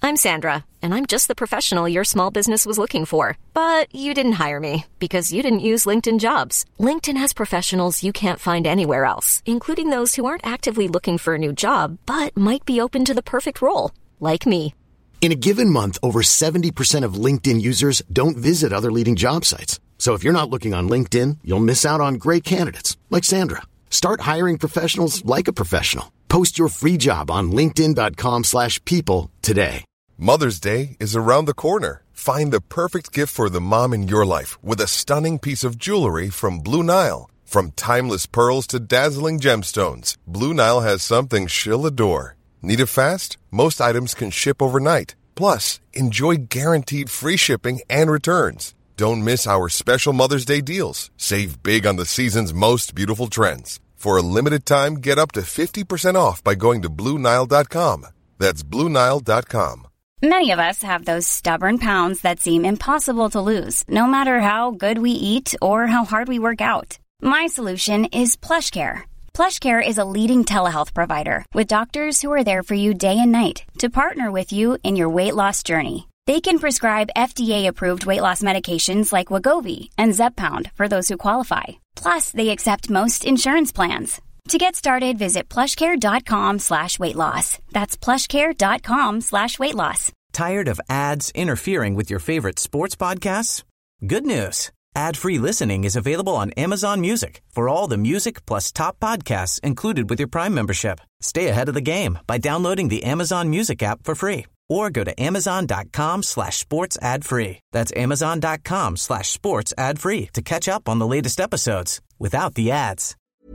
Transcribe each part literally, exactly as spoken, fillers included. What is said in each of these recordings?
I'm Sandra, and I'm just the professional your small business was looking for. But you didn't hire me because you didn't use LinkedIn Jobs. LinkedIn has professionals you can't find anywhere else, including those who aren't actively looking for a new job, but might be open to the perfect role, like me. In a given month, over seventy percent of LinkedIn users don't visit other leading job sites. So if you're not looking on LinkedIn, you'll miss out on great candidates like Sandra. Start hiring professionals like a professional. Post your free job on linkedin.com slash people today. Mother's Day is around the corner. Find the perfect gift for the mom in your life with a stunning piece of jewelry from Blue Nile. From timeless pearls to dazzling gemstones, Blue Nile has something she'll adore. Need it fast? Most items can ship overnight. Plus, enjoy guaranteed free shipping and returns. Don't miss our special Mother's Day deals. Save big on the season's most beautiful trends. For a limited time, get up to fifty percent off by going to Blue Nile dot com. That's Blue Nile dot com. Many of us have those stubborn pounds that seem impossible to lose, no matter how good we eat or how hard we work out. My solution is PlushCare. PlushCare is a leading telehealth provider with doctors who are there for you day and night to partner with you in your weight loss journey. They can prescribe F D A-approved weight loss medications like Wegovy and Zepbound for those who qualify. Plus, they accept most insurance plans. To get started, visit plushcare.com slash weight loss. That's plushcare.com slash weight loss. Tired of ads interfering with your favorite sports podcasts? Good news. Ad-free listening is available on Amazon Music for all the music plus top podcasts included with your Prime membership. Stay ahead of the game by downloading the Amazon Music app for free or go to amazon.com slash sports ad free. That's amazon.com slash sports ad free to catch up on the latest episodes without the ads.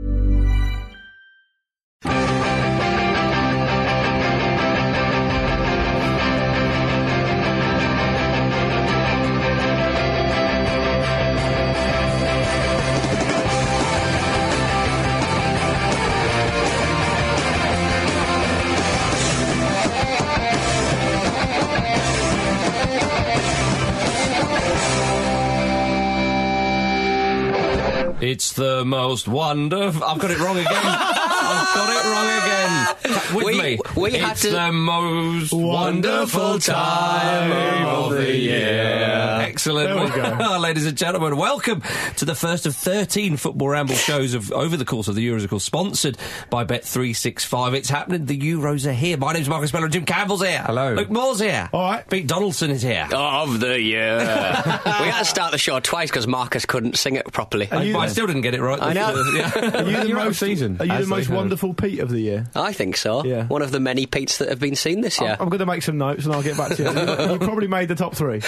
It's the most wonderful... I've got it wrong again. I've got it wrong again. With we, me. We it's had to... the most wonderful time of the year. Excellent. There we go. Ladies and gentlemen, welcome to the first of thirteen Football Ramble shows of over the course of the Euros, of course, sponsored by Bet three sixty-five. It's happening. The Euros are here. My name's Marcus Miller. Jim Campbell's here. Hello. Luke Moore's here. All right. Pete Donaldson is here. Of the year. We had to start the show twice because Marcus couldn't sing it properly. I, I still didn't get it right. I know. Yeah. Are you the You're most season? Are you the most have. wonderful Pete of the year? I think so. Yeah. One of the many Petes that have been seen this year. I'm, I'm going to make some notes and I'll get back to you. you. You probably made the top three.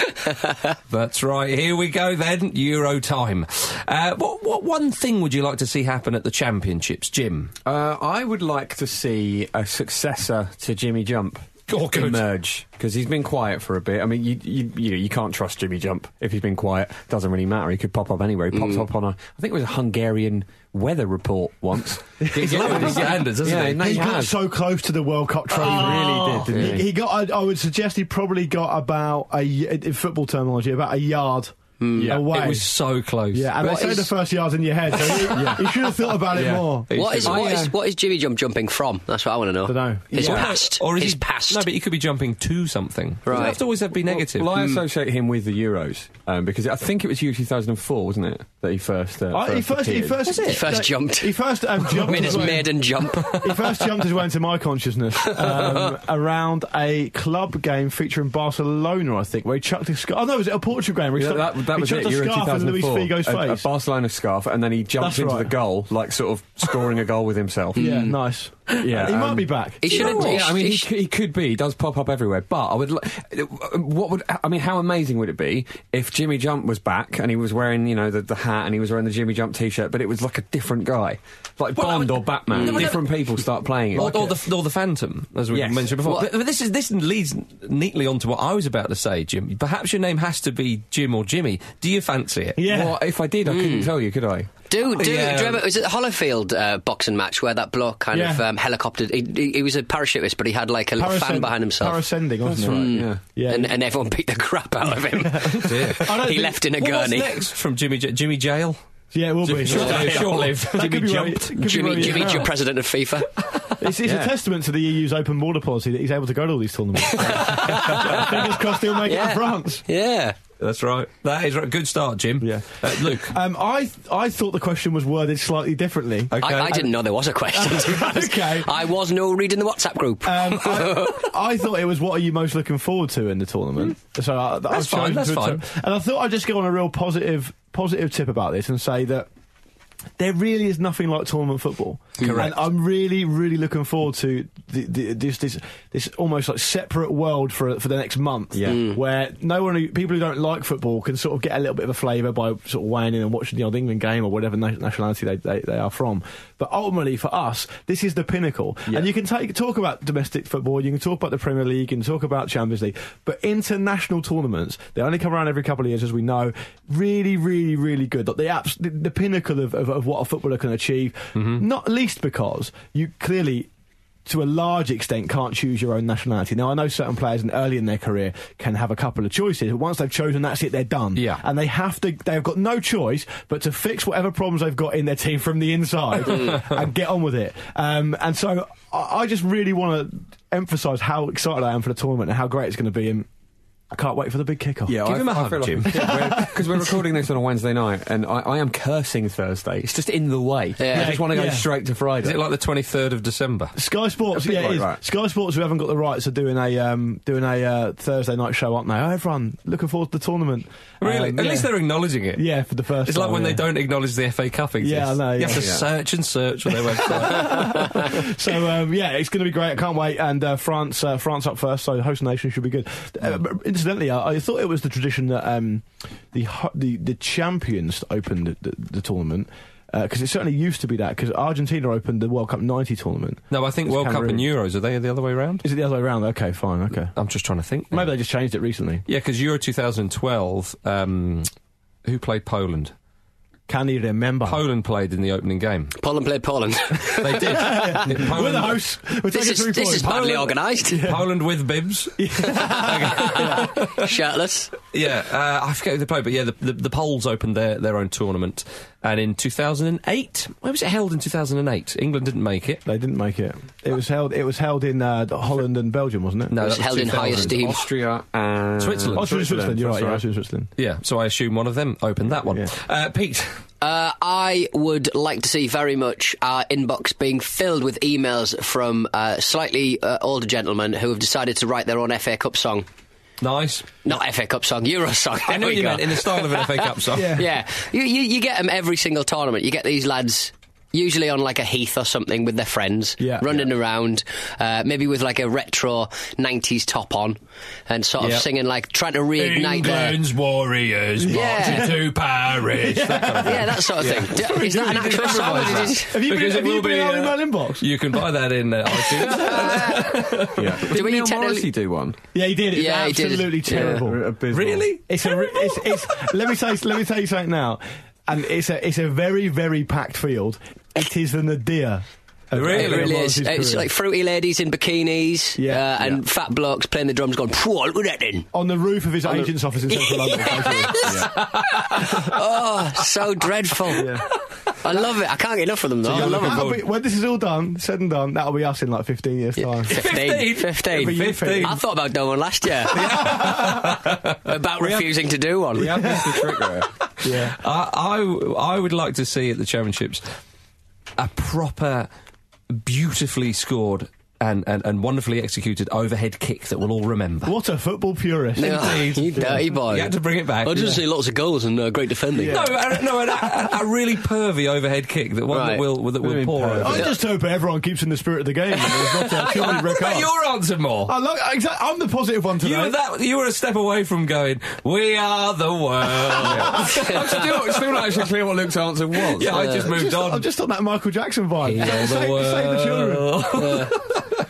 That's right. Here we go then. Euro time. Uh, what, what one thing would you like to see happen at the Championships, Jim? Uh, I would like to see a successor to Jimmy Jump. Oh, good. Emerge, because he's been quiet for a bit. I mean, you, you you know, you can't trust Jimmy Jump if he's been quiet. Doesn't really matter. He could pop up anywhere. He pops Mm. up on a, I think it was a Hungarian weather report once. He's loving his standards, hasn't yeah, he? no, He he got has. so close to the World Cup trophy. He really did, didn't He, he? he got. I, I would suggest he probably got about a y- in football terminology about a yard Yeah. away. It was so close. yeah, and What they say is- the first yard's in your head. So you, Yeah. you should have thought about it Yeah. more. What is, I, what, uh, is, what is Jimmy Jump jumping from? That's what I want to know. Dunno. His Yeah. past. Or is His he, past. No, but he could be jumping to something. It Right. doesn't have to always have to be negative. Well, I associate him with the Euros um, because I think it was Euro two thousand four, wasn't it, that he first. Uh, I- he first first, he appeared. first, He first uh, jumped. He first um, jumped. Made his his way- maiden jump. He first jumped his way into my consciousness um, around a club game featuring Barcelona, I think, where he chucked a scarf. Oh no, was it a Portugal game? Where he, Yeah, stuck- that, that he was chucked it. a Euro scarf in Luis Figo's a, a face. Barcelona scarf, and then he jumps That's into right. the goal, like sort of scoring a goal with himself. yeah, nice. Yeah, he might um, be back. He should have. Yeah, I mean, he, c- he could be. He does pop up everywhere. But I would. li- What would? I mean, how amazing would it be if Jimmy Jump was back and he was wearing, you know, the, the hat and he was wearing the Jimmy Jump T-shirt, but it was like a different guy, like Well, I Bond would- or Batman. No, but different people start playing it. Or, or, the, or the Phantom, as we Yes. mentioned before. What- But, but this is this leads neatly onto what I was about to say, Jim. Perhaps your name has to be Jim or Jimmy. Do you fancy it? Yeah. Well, if I did, I couldn't tell you, could I? Do, do, Yeah. do you remember, was it the Hollowfield uh, boxing match where that bloke kind Yeah. of um, helicoptered? He, he, he was a parachutist, but he had like a little fan Parascend- behind himself. Parascending, That's wasn't right. it? Yeah. Yeah. and, and everyone beat the crap out of him. I don't he think- left in a Well, what's gurney. next from Jimmy J- Jimmy Jail? Yeah, it will be. Short live, short live. That could Jimmy be where he- Jumped. could be Jimmy, where he is Jimmy, now. president of FIFA. It's, it's Yeah. a testament to the E U's open border policy that he's able to go to all these tournaments. Fingers crossed he'll make it Yeah. to France. Yeah. That's right. That is right. Good start, Jim. Yeah. Uh, Luke. Um, I th- I thought the question was worded slightly differently. Okay. I, I didn't know there was a question. To be honest. Okay. I was no reading the WhatsApp group. Um, I, I thought it was what are you most looking forward to in the tournament. So I, I was fine, chosen that's to- fine. And I thought I'd just go on a real positive positive tip about this and say that there really is nothing like tournament football. Correct. And I'm really, really looking forward to the, the, this, this, this almost like separate world for for the next month. Yeah. Mm. Where no one, who, people who don't like football can sort of get a little bit of a flavour by sort of weighing in and watching the old England game or whatever na- nationality they, they, they are from. But ultimately, for us, this is the pinnacle. Yeah. And you can take talk about domestic football, you can talk about the Premier League, you can talk about Champions League, but international tournaments, they only come around every couple of years, as we know. Really, really, really good. Like the, abs- the, the pinnacle of, of, of what a footballer can achieve. Mm-hmm. Not least because you clearly, to a large extent, can't choose your own nationality. Now, I know certain players in, early in their career can have a couple of choices, but once they've chosen, that's it, they're done. Yeah. And they have to, they've got no choice but to fix whatever problems they've got in their team from the inside and get on with it. Um, and so I, I just really want to emphasise how excited I am for the tournament and how great it's going to be. And I can't wait for the big kickoff. Yeah, Give I, him a I hug, feel Jim. Because we're, we're recording this on a Wednesday night, and I, I am cursing Thursday. It's just in the way. Yeah. I just want to go Yeah. straight to Friday. Is it like the twenty-third of December? Sky Sports, A bit yeah, like it is. that. Sky Sports, who haven't got the rights, are doing a um, doing a uh, Thursday night show, aren't they? Oh, everyone looking forward to the tournament. Really? Um, At yeah. least they're acknowledging it. Yeah, for the first It's time. like when yeah. they don't acknowledge the F A Cup exists. Yeah, I know, You yeah. have to Yeah. search and search on their website. So um, yeah, it's going to be great. I can't wait. And uh, France, uh, France up first, so host nation should be good. Uh, but incidentally, I, I thought it was the tradition that um, the, ho- the the champions opened the, the, the tournament. Because it certainly used to be that, because Argentina opened the World Cup ninety tournament. No, I think It's World Cup and Cameroon. Euros, are they the other way around? Is it the other way around? Okay, fine, okay. I'm just trying to think. Maybe they just changed it recently. Yeah, because Euro twenty twelve, um, who played Poland? Can you remember? Poland played in the opening game. Poland played Poland. They did. Poland, We're the hosts. We're this taking is three this points. is badly Poland- organised. Poland with bibs. Shirtless. Yeah, uh, I forget who they played, but yeah, the, the, the Poles opened their, their own tournament. And in two thousand eight, where was it held in two thousand eight? England didn't make it. They didn't make it. It was held. It was held in uh, Holland and Belgium, wasn't it? No, It was that held in two thousand. high esteem. Austria and Switzerland. Austria and Switzerland. You're right. that's Yeah, right. Austria and Switzerland. Yeah, so I assume one of them opened that one. Yeah. Uh, Pete. Uh, I would like to see very much our inbox being filled with emails from uh, slightly uh, older gentlemen who have decided to write their own F A Cup song. Nice. Not F A Cup song, Euro song. I know There what we you go. meant, in the style of an F A Cup song. Yeah. Yeah, you, you, you get them every single tournament. You get these lads, usually on like a heath or something with their friends, Yeah. running around, uh, maybe with like a retro nineties top on, and sort of Yeah. singing like trying to reignite their... England's warriors Yeah. marching to Paris. That kind of thing. Yeah, that sort of thing. Is that an Did you actual song? or improvise did that? it- Have you been, Because it have you will been be, out in uh, my inbox? You can buy that in uh, iTunes. Yeah. Do Did we Neil tend to- Morrissey do one? Yeah, he did. It's Yeah, he did. absolutely terrible. Abysmal. Really? It's a. re- It's, it's, let me say. Let me tell you something now. And it's a. It's a very, very packed field. It is the nadir. of Really? It Neil really is. Morrissey's It's career. like fruity ladies in bikinis, Yeah, uh, and yeah. fat blokes playing the drums, going, "Phew, look at that then." on the roof of his agent's office in central London. Oh, so dreadful. I love it. I can't get enough of them though. I love them. That'll be- when this is all done, said and done, that'll be us in like fifteen years' time. Fifteen. Fifteen. Every year, fifteen. I thought about doing one last year. About refusing to do one. We have missed the trick there. Yeah. I, I, I would like to see at the championships a proper, beautifully scored and, and, and wonderfully executed overhead kick that we'll all remember. What a football purist. Oh, you dirty boy. You had to bring it back. I just see lots of goals and uh, great defending. No, a, no, a, a, a really pervy overhead kick that one Right. that will that What do will you mean pour pervy? over. I just hope everyone keeps in the spirit of the game. And there's not a chilly Rick But up. your answer more. I like, exactly, I'm the positive one today. You were that. You were a step away from going. We are the world. I'm still, still not actually clear what Luke's answer was. Yeah, I just moved just, on. I'm just on that Michael Jackson vibe. Heal Save, the save the children. world.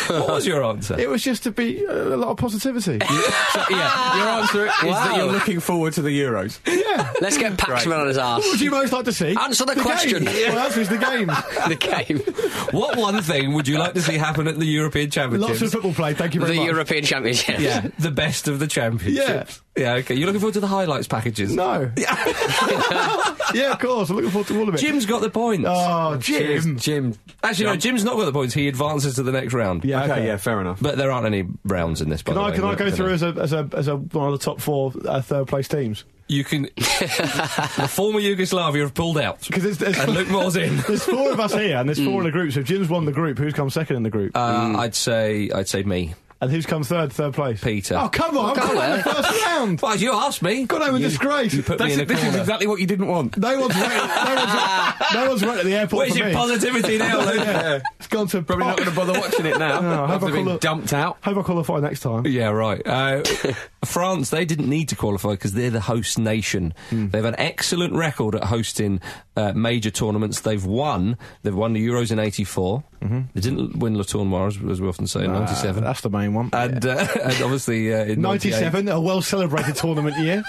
What was your answer? It was just to be a lot of positivity. So, yeah, your answer is Wow. that you're looking forward to the Euros. Yeah. Let's get Paxman on his arse. What would you most like to see? Answer the question. Games. Well, answer is the games. The game. What one thing would you like to see happen at the European Championships? Lots of football played. Thank you very The much. European Championship. Yeah, the best of the championships. Yeah, okay. You're looking forward to the highlights packages? No. Yeah, of course. I'm looking forward to all of it. Jim's got the points. Oh, Jim. Jim. Actually, no, Jim's not got the points. He advances to the next round. Yeah, Okay, okay. yeah, fair enough. But there aren't any rounds in this, by Can the I way. can I We're go gonna- through as a as a as a one of the top four uh, third place teams? You can... the former Yugoslavia have pulled out. Because there's, there's, And Luke Moore's in. there's four of us here, and there's four in the group. So if Jim's won the group, who's come second in the group? Uh, I'd say I'd say me. And who's come third, third place? Peter. Oh, come on. Come on, the first round. Well, you asked me. Got home in disgrace. You put me That's in a it, this is corner. exactly what you didn't want. No one's right. No one's, no one's right at the airport Where's for your me. positivity now, Luke? Yeah. It's gone to Probably not going to bother watching it now. No, I hope after I being call it- dumped out. Hope I qualify next time. Yeah, right. Uh, France, they didn't need to qualify because they're the host nation. They've an excellent record at hosting uh, major tournaments. They've won. They've won the Euros in eighty-four. Mm-hmm. They didn't win Le Tournoi, as, as we often say, in ninety-seven. Uh, that's the main one. And, uh, and obviously uh, in ninety-seven, a well-celebrated tournament year.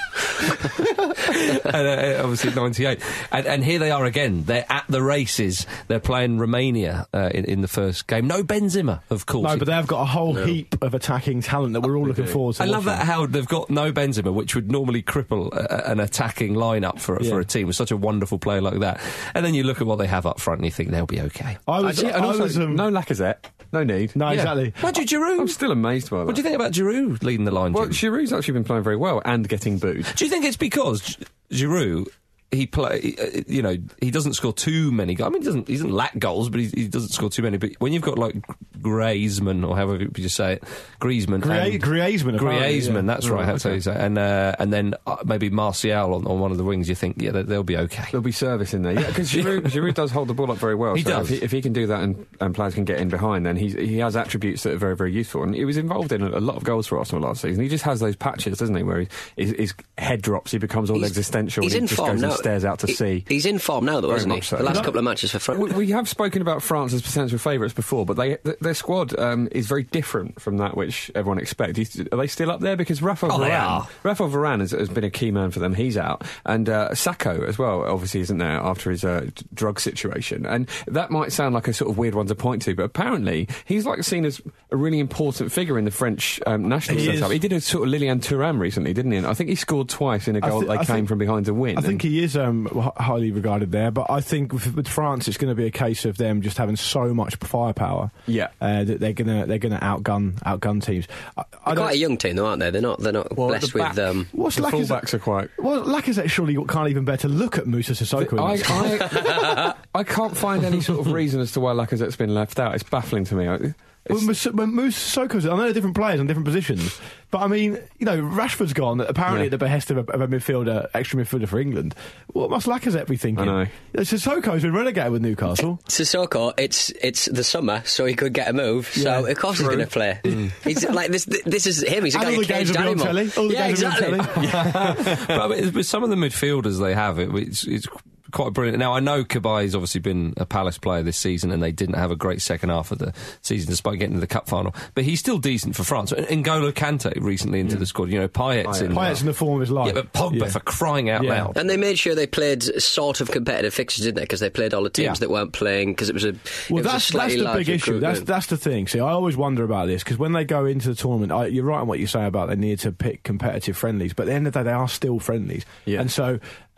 and, uh, obviously ninety-eight. And, and here they are again. They're at the races. They're playing Romania uh, in, in the first game. No Benzema, of course. No, but they've got a whole heap of attacking talent that we're all looking forward to I love watching. that how they've got no Benzema, which would normally cripple a, an attacking lineup for, Yeah. for a team with such a wonderful player like that. And then you look at what they have up front and you think they'll be okay. I was, Actually, and I also, was, um, no Lacazette. No need. no, Yeah. exactly. What do you, Giroud? I'm still amazed by that. What do you think about Giroud leading the line? Well, Jim? Giroud's actually been playing very well and getting booed. Do you think it's because G- Giroud? He play, uh, you know, he doesn't score too many goals. I mean, he doesn't, he doesn't lack goals, but he, he doesn't score too many. But when you've got like Griezmann, or however you say it, Griezmann, Grie- and- Griezmann, apparently, Griezmann, yeah. that's right. That's how you say it. And uh, and then uh, maybe Martial on, on one of the wings. You think, yeah, they, they'll be okay. There'll be service in there. Yeah, because Giroud, Giroud does hold the ball up very well. He so does. If he, if he can do that and, and players can get in behind, then he's, he has attributes that are very, very useful. And he was involved in a, a lot of goals for Arsenal last season. He just has those patches, doesn't he, where he, his, his head drops, he becomes all He's- existential, he's and he in just form goes and now. stares out to He- sea. He's in form now, though, Very isn't he? much so. The last That- couple of matches for France. We, we have spoken about France as potential favourites before, but they, th- their squad um, is very different from that which everyone expects. Are they still up there? Because Rafael Oh, they Varane, are. Rafael Varane has, has been a key man for them. He's out, and uh, Sacco as well. Obviously, isn't there after his uh, d- drug situation? And that might sound like a sort of weird one to point to, but apparently he's like seen as a really important figure in the French um, national He setup. is. He did a sort of Lilian Thuram recently, didn't he? And I think he scored twice in a I goal thi- they I came think- from behind to win. I think And- he is um, h- highly regarded there, but I think with, with France, it's going to be a case of them just having so much firepower. Yeah. uh, that they're going to they're going to outgun outgun teams. I, I They're don't- quite a young team, though, aren't they? They're not. They're not Well, blessed the back- with. Um, What's the Lacazette? fullbacks are quite. Well, Lacazette surely can't even bear to look at Moussa Sissoko. in I, this. I, I can't find any sort of reason as to why Lacazette's been left out. It's baffling to me. I- When, It's, Moussa- when Moussa Sissoko's, I know they're different players on different positions, but I mean, you know, Rashford's gone apparently Yeah. at the behest of a, of a midfielder, extra midfielder for England. What must Lacazette be thinking? I know. You know, Sissoko's been relegated with Newcastle. Sissoko, it's it's the summer, so he could get a move. So Yeah, of course he's true. going to play. He's like this. This is him. He's a And guy all who the games caged will be on animal. telly. All the yeah, games will be on exactly. telly. But I mean, with some of the midfielders they have, it, it's, it's quite brilliant. Now, I know Kabai's obviously been a Palace player this season, and they didn't have a great second half of the season despite getting to the cup final. But he's still decent for France. And N'Golo Kante recently into the squad. You know, Payet's in. Payet's in the form of his life. Yeah, but Pogba, Yeah. for crying out Yeah. loud. And they made sure they played sort of competitive fixtures, didn't they? Because they played all the teams Yeah. that weren't playing because it was a. Well, it was that's a that's slightly the larger big issue. group That's then. that's the thing. See, I always wonder about this because when they go into the tournament, I, you're right on what you say about they need to pick competitive friendlies, but at the end of the day, they are still friendlies. Yeah. And so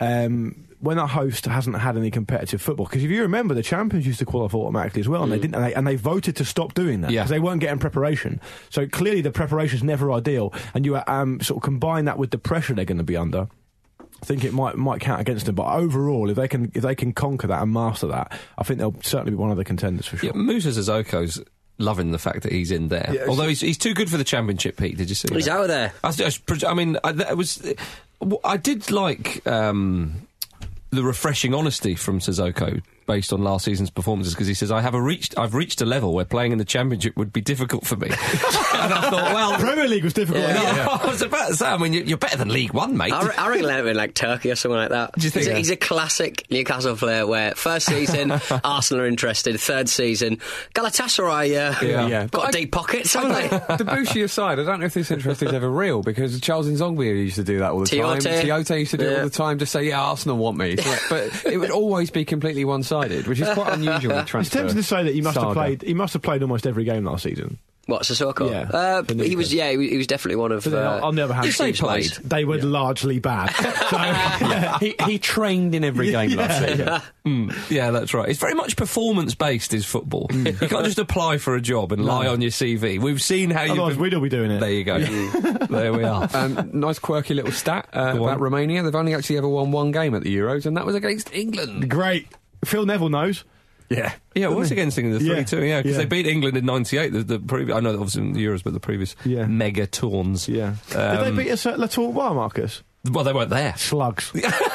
um, when a host hasn't had any competitive football, because if you remember, the champions used to qualify automatically as well, and they didn't, and they, and they voted to stop doing that Yeah. because they weren't getting preparation. So clearly, the preparation is never ideal, and you um, sort of combine that with the pressure they're going to be under. I think it might might count against them, but overall, if they can if they can conquer that and master that, I think they'll certainly be one of the contenders for sure. Yeah, Moussa Sissoko's loving the fact that he's in there. Yeah, Although he's, he's too good for the Championship, Pete. Did you see He's that? out of there. I, was- I, was- I mean, I, that was. I did like um, the refreshing honesty from Sissoko based on last season's performances because he says, I have a reached, I've reached a level where playing in the Championship would be difficult for me. And I thought, well... Premier League was difficult. Yeah, yeah. Yeah. I was about to say, I mean, you're, you're better than League One, mate. I, re- I reckon let him in like Turkey or something like that. Do you think he's, a, so? he's a classic Newcastle player where first season, Arsenal are interested, third season, Galatasaray uh, Yeah. Yeah. got But I- deep pockets, haven't they? Debussy aside, I don't know if this interest is ever real because Charles Nzongbia used to do that all the Tiote. time. Tiote used to do it Yeah. all the time, just say, yeah, Arsenal want me. So, but it would always be completely one-sided, which is quite unusual with transfer. It's tempting to say that he must have saga. played. He must have played almost every game last season. What, Sissoko? Yeah. Uh, For he was, Newcastle. yeah, he was, he was definitely one of... But then Uh, on the other hand, You say played. they were largely bad. So, yeah. he, he trained in every game last Yeah, season. yeah. Mm, yeah, that's right. It's very much performance-based, is football. You can't just apply for a job and lie on your C V. We've seen how you... Otherwise, we'd all be doing it. There you go. There we are. Um, nice quirky little stat uh, Go on. about Romania. They've only actually ever won one game at the Euros, and that was against England. Great. Phil Neville knows. Yeah. Yeah, it was against England, the Yeah. three two, yeah, because Yeah. they beat England in ninety-eight, the, the previous, I know obviously in the Euros, but the previous Yeah. mega tourns. Yeah. Um, Did they beat us at La Tournoise, Marcus? Well, they weren't there. Slugs.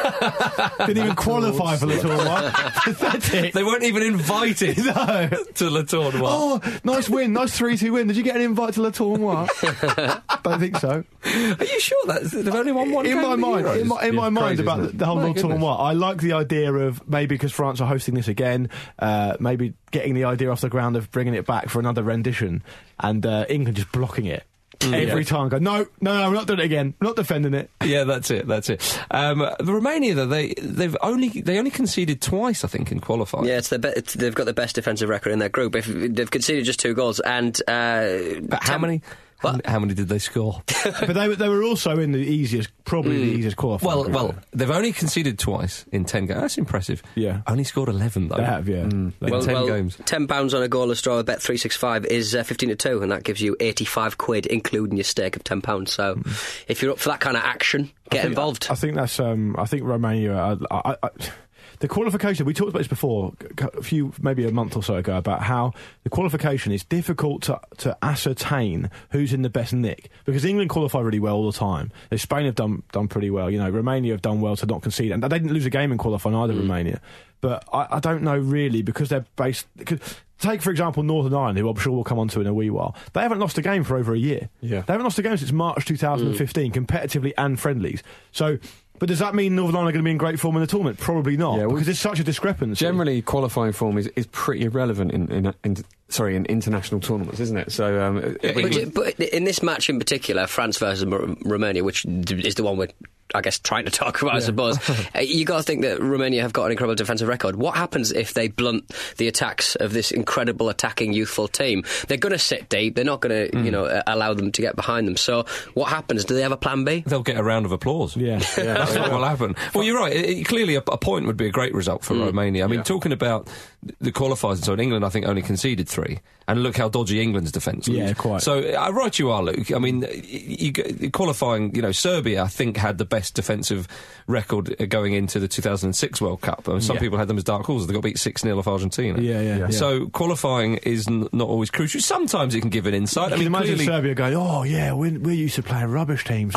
Didn't even qualify for La Tournoise. Pathetic. They weren't even invited No. to La Tournoise. Oh, nice win. Nice three two win. Did you get an invite to La Tournoise? Don't think so. Are you sure that they've only won one In game my at the mind, Euros? in my, in Yeah, my mind crazy, about the, isn't it? the whole My La goodness. Tournoise, I like the idea of maybe because France are hosting this again, uh, maybe getting the idea off the ground of bringing it back for another rendition, and uh, England just blocking it. Every time, go no, no, no, we're not doing it again. We're not defending it. Yeah, that's it. That's it. Um, the Romania, though, they they've only they only conceded twice, I think, in qualifying. yeah, it's the be- it's, they've got the best defensive record in their group. If they've conceded just two goals, and uh, But how ten- many? What? How many did they score? But they were they were also in the easiest, probably the easiest qualifying. well, group. well, they've only conceded twice in ten games. That's impressive. Yeah. Only scored eleven though. they have, yeah. in Well, ten well, games. ten pounds on a goalless draw. Bet three six five is uh, fifteen to two, and that gives you eighty five quid, including your stake of ten pounds. So, if you're up for that kind of action, get involved. I think that's. Um, I think Romania. I, I, I, the qualification. We talked about this before, a few maybe a month or so ago, about how the qualification is difficult to to ascertain who's in the best nick because England qualify really well all the time. Spain have done done pretty well. You know, Romania have done well to not concede, and they didn't lose a game in qualifying either. Romania, but I, I don't know really because they're based. Because, take, for example, Northern Ireland, who I'm sure we'll come on to in a wee while. They haven't lost a game for over a year. Yeah. They haven't lost a game since March twenty fifteen, competitively and friendlies. So, but does that mean Northern Ireland are going to be in great form in the tournament? Probably not, Yeah, well, because there's such a discrepancy. Generally, qualifying form is, is pretty irrelevant in, in, in sorry in international tournaments, isn't it? So, um, But, ju- but in this match in particular, France versus Mo- Romania, which d- is the one we're, I guess, trying to talk about, I suppose, uh, you got to think that Romania have got an incredible defensive record. What happens if they blunt the attacks of this incredible attacking youthful team? They're going to sit deep. They're not going to, you know, uh, allow them to get behind them. So, what happens? Do they have a plan B? They'll get a round of applause. Yeah, yeah. That's what will happen. Well, you're right. It, it- clearly, a, a point would be a great result for Romania. I mean, talking about the qualifiers and so on, England, I think, only conceded three. And look how dodgy England's defence looks. Yeah, quite. So, uh, right you are, Luke. I mean, you, you, qualifying, you know, Serbia, I think, had the best defensive record uh, going into the two thousand six World Cup. I mean, some Yeah. people had them as dark horses. They got beat six nil off Argentina. Yeah, yeah, yeah. So, qualifying is n- not always crucial. Sometimes it can give an insight. You I can mean, imagine clearly... Serbia going, oh, yeah, we're, we're used to playing rubbish teams.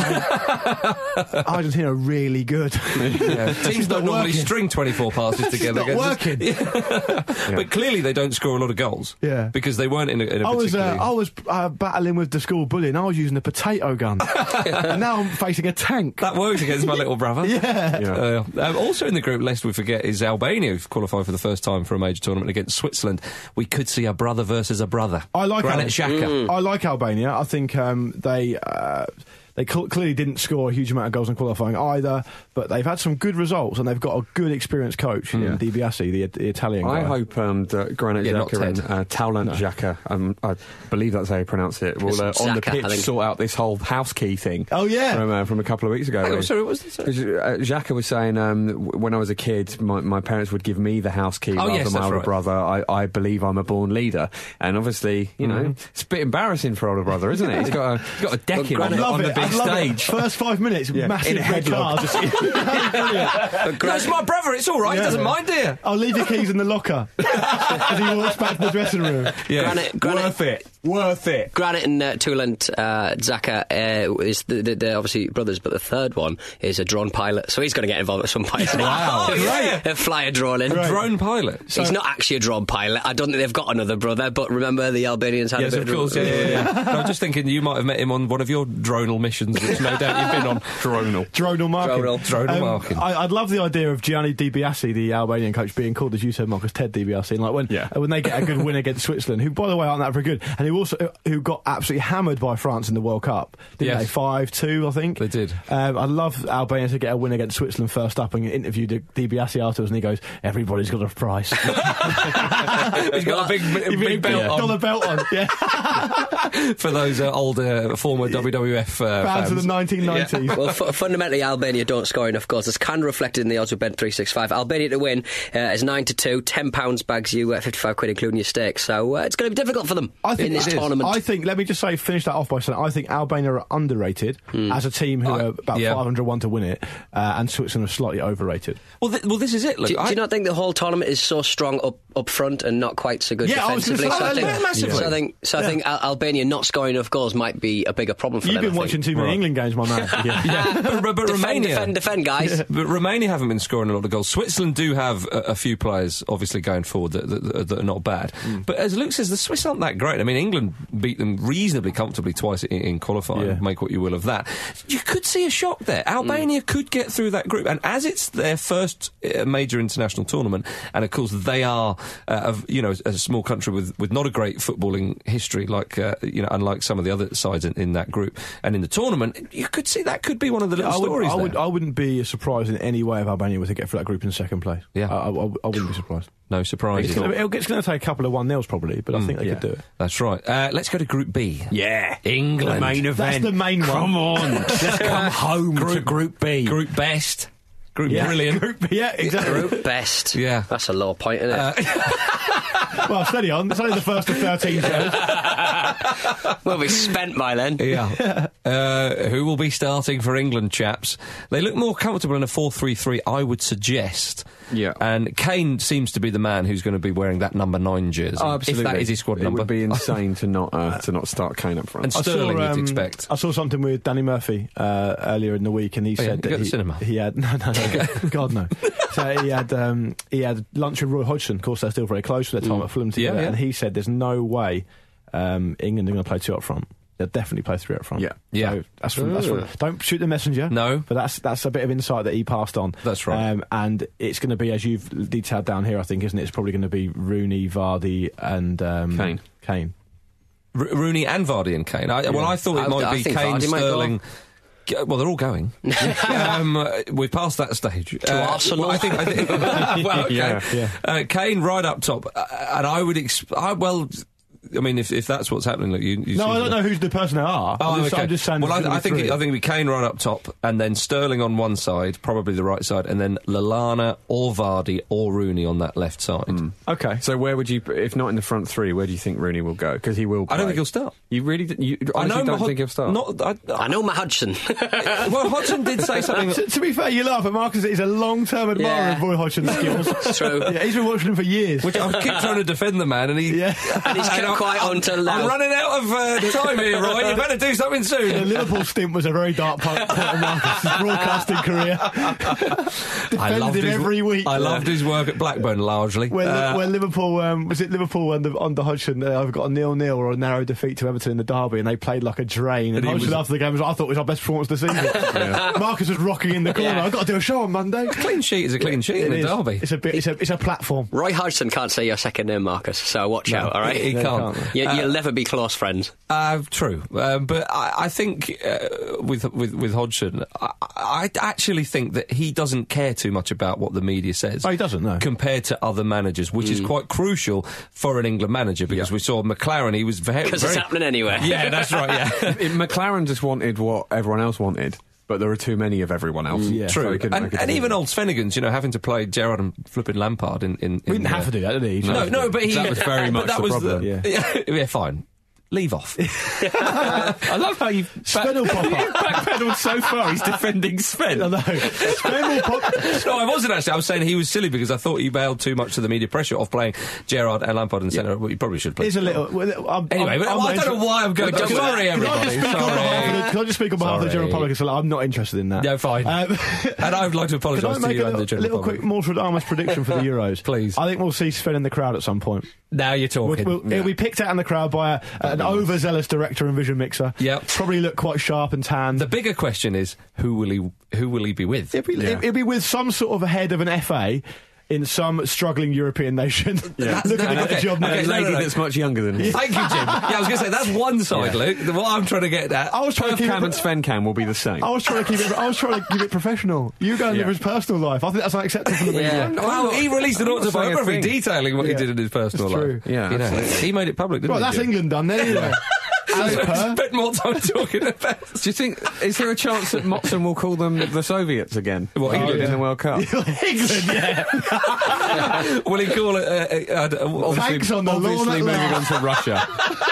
Argentina are really good. Yeah, teams don't not normally working. string twenty-four passes together. not against us. working. But clearly they don't score a lot of goals. Yeah. Because they weren't in a, in a I was, uh, particularly... I was uh, battling with the school bullying. I was using a potato gun. And now I'm facing a tank. That works against my little brother. Yeah. Uh, um, also in the group, lest we forget, is Albania, who've qualified for the first time for a major tournament against Switzerland. We could see a brother versus a brother. I like Granit Al- Xhaka. I like Albania. I think um, they uh, they cl- clearly didn't score a huge amount of goals in qualifying either, but they've had some good results and they've got a good experienced coach in Di Biase, the, the Italian guy. I hope um, that Granit Yeah, not Xhaka and Ted. uh, Taulant Xhaka, um, I believe that's how you pronounce it, will uh, It's on the Xhaka, I pitch think. sort out this whole house key thing. Oh, yeah. From, uh, from a couple of weeks ago. Hang on, really. sorry, what was this? Because, uh, Xhaka was saying um, w- when I was a kid, my, my parents would give me the house key Oh, rather yes, than my that's older right. brother. I, I believe I'm a born leader. And obviously, you know, it's a bit embarrassing for older brother, isn't it? He's got a, he's got a decking on, I the- love on the it. big I love it. stage. First five minutes, massive In a red car. headlock. Just, That's my brother, it's all right, he Yeah. doesn't mind, dear. I'll leave your keys in the locker as he walks back to the dressing room. Yeah. Granite, Granite, Worth it. Worth it. Granit and uh, Toulant uh, Xhaka uh, is the, the, they're obviously brothers, but the third one is a drone pilot, so he's going to get involved at some point. Wow. Great. A flyer drone in. Right. Drone pilot. So he's not actually a drone pilot. I don't think they've got another brother, but remember the Albanians had yes, a bit of course. of Yeah, yeah, yeah. no, I'm just thinking you might have met him on one of your dronal missions, which no doubt you've been on. Dronal. Dronal marking. Dronal. Dronal Um, marking. I, I'd love the idea of Gianni DiBiase, the Albanian coach, being called, as you said, Marcus, Ted DiBiase. And like when Yeah. when they get a good win against Switzerland, who by the way aren't that very good, and who also who got absolutely hammered by France in the World Cup, didn't Yes. they? Five two, I think They did. Um, I'd love Albania to get a win against Switzerland first up, and interviewed DiBiase afterwards, and he goes, "Everybody's got a price." He's got a big, big, big belt got on. a belt on. Yeah, For those uh, older former W W F uh, fans fans. of the nineteen nineties. Well, f- fundamentally, Albania don't score enough goals. It's kind of reflected in the odds with Bet three sixty-five. Albania to win uh, is nine to two. ten pounds bags you uh, fifty-five quid, including your stake. So uh, it's going to be difficult for them I think in this it is. tournament. I think, let me just say, finish that off by saying, I think Albania are underrated as a team who I- are about yeah. five hundred one to win it, uh, and Switzerland are slightly overrated. Well, th- well, this is it. Look, do, do I- you not think the whole tournament is so strong up up front and not quite so good Yeah, I was gonna defensively? say So I that. think, Yeah, massively. so I think, so I Yeah. think Al- Albania not scoring enough goals might be a bigger problem for You've them. been I watching think. too many Right. England games, my man. Yeah. yeah, but, but, but Defend, Romania, defend, defend, guys. But Romania haven't been scoring a lot of goals. Switzerland do have a, a few players, obviously, going forward that, that, that are not bad. Mm. But as Luke says, the Swiss aren't that great. I mean, England beat them reasonably comfortably twice in, in qualifying. Yeah. Make what you will of that. You could see a shock there. Albania Mm. could get through that group, and as it's their first uh, major international tournament, and of course they are, uh, of, you know, a small country with, with not a great footballing history, like uh, you know, unlike some of the other sides in, in that group, and in the tournament, you could see that could be one of the little I, would, stories I, there. would, I wouldn't be surprised in any way if Albania were to get through that group in second place. Yeah. I, I, I wouldn't be surprised. No surprise. It's going to take a couple of one nils probably, but I think they yeah. could do it. That's right. Uh, let's go to Group B. Yeah. England. The main event. That's the main one. Come on. Let's come home to Group B. Group Best. Group Yeah. Brilliant. Group, yeah, exactly. Group best. Yeah. That's a low point, isn't it? Well, steady on. It's only the first of thirteen shows. We'll be spent by then. Yeah. uh, who will be starting for England, chaps? They look more comfortable in a four three three, I would suggest. Yeah. And Kane seems to be the man who's going to be wearing that number nine jersey. Oh, absolutely. If that is his squad it number. would be insane to not uh, to not start Kane up front. And I Sterling, saw, you'd um, expect. I saw something with Danny Murphy uh, earlier in the week, and he Oh, yeah, said you that go to he, the cinema? he had no, no, no, God no. So he had um, he had lunch with Roy Hodgson. Of course, they're still very close for their time at Fulham together, Yeah, yeah. and he said there's no way um, England are going to play two up front. They'll definitely play three up front. Yeah. Yeah. So that's from, that's from, don't shoot the messenger. No. But that's that's a bit of insight that he passed on. That's right. Um, and it's going to be, as you've detailed down here, I think, isn't it? It's probably going to be Rooney, Vardy, and um, Kane. Kane. R- Rooney and Vardy and Kane. I, Well, I thought it I- might I be think Kane, Vardy might go. Sterling. G- Well, they're all going. um, uh, we're past that stage. To Arsenal? I think. I think well, okay. Yeah, yeah. Uh, Kane right up top, uh, and I would. Exp- I, well, I mean, if, if that's what's happening, look, you. you No, see I the- don't know who's the person they are. Oh, I'm, just, okay. I'm just saying. Well, there's I, gonna I be think three. it, I think it'd be Kane right up top, and then Sterling on one side, probably the right side, and then Lallana or Vardy or Rooney on that left side. Okay. So where would you, if not in the front three, where do you think Rooney will go? Because he will. I don't play. think he'll start. You really? d- You I honestly know. don't Hod- think he'll start? Not. I, I know Matt Hodgson. well, Hodgson did say something. to, to be fair, you laugh, but Marcus is a long-term admirer Yeah. of Roy Hodgson's skills. It's true. Yeah, he's been watching him for years. Which I keep trying to defend the man, and he. Yeah. And he's kept I'm- quiet I'm- until now. I'm running out of uh, time here, Roy. You better do something The soon. Liverpool stint was a very dark point point of Marcus's broadcasting career. I loved Defended him his, every week. I loved his work at Blackburn largely. When, Uh, when Liverpool, um, was it Liverpool under, under Hodgson, uh, I've got a nil-nil or a narrow defeat to Everton in the derby, and they played like a drain. And, And he Hodgson was- after the game was like, I thought it was our best performance this season. Marcus was rocking in the corner. Yeah. I've got to do a show on Monday. clean sheet is a clean sheet in It the is. derby. It's a bit. It's a. It's a platform. Roy Hodgson can't say your second name, Marcus, so watch out, all right? He They can't. can't. You, you'll never be close friends. Uh, true, um, but I, I think uh, with with with Hodgson, I, I actually think that he doesn't care too much about what the media says. Oh, he doesn't, no. Compared to other managers, which is quite crucial for an England manager, because we saw McLaren. He was very Because very it's happening anyway. Yeah, that's right. Yeah. It- McLaren just wanted what everyone else wanted, but there are too many of everyone else. Yeah. So True, he couldn't and, make a and decision. even old Svennigan's, you know, having to play Gerrard and flipping Lampard in. in, in We didn't uh, have to do that, did he? No, no, but he. That was very but much that the was problem. The, yeah. yeah, fine. leave off. I love how you've Sven will pop up. backpedaled so far. He's defending Sven. I know. Sven will pop. No, I wasn't actually. I was saying he was silly because I thought he bailed too much to the media pressure of playing Gerrard and Lampard in the centre. Well, he probably should play. He's a little. Well, I'm, Anyway, I'm, but I'm I not don't know why I'm going. Can I- Sorry, can I just everybody. speak on behalf of the- Sorry. Can I just speak on behalf of the General Sorry. Public and say, like, I'm not interested in that? Yeah, fine. Um, And I would like to Can I apologise to make you a and the little, General little Public. quick Nostradamus prediction for the Euros? Please. I think we'll see Sven in the crowd at some point. Now you're We'll, talking. we'll, He'll be picked out in the crowd by a, an overzealous director and vision mixer. Yep. Probably look quite sharp and tanned. The bigger question is who will he who will he be with? It'll be, it'll be with some sort of a head of an F A in some struggling European nation. Yeah. Looking that- to get okay, a job okay, now. A no, lady no, no. that's much younger than him. Thank you, Jim. Yeah, I was going to say that's one side, Yeah. Luke. The- What I'm trying to get at. I was trying to keep Cam it, and Sven Cam will be the same. I was trying to keep it. I was trying to keep it professional. You go and live Yeah. his personal life. I think that's unacceptable from the Yeah. media. Well, he released an I'm not saying a autobiography thing. detailing what Yeah. he did in his personal It's life. true. Yeah, You know, absolutely. he made it public, didn't Well, he? that's Jim? England done then, anyway. As per. Spent more time talking about. Do you think, is there a chance that Motson will call them the Soviets again? What, England England? in the World Cup? England, yeah. Will he call it? Uh, uh, uh, uh, Thanks on the lawn Obviously at moving on last. to Russia.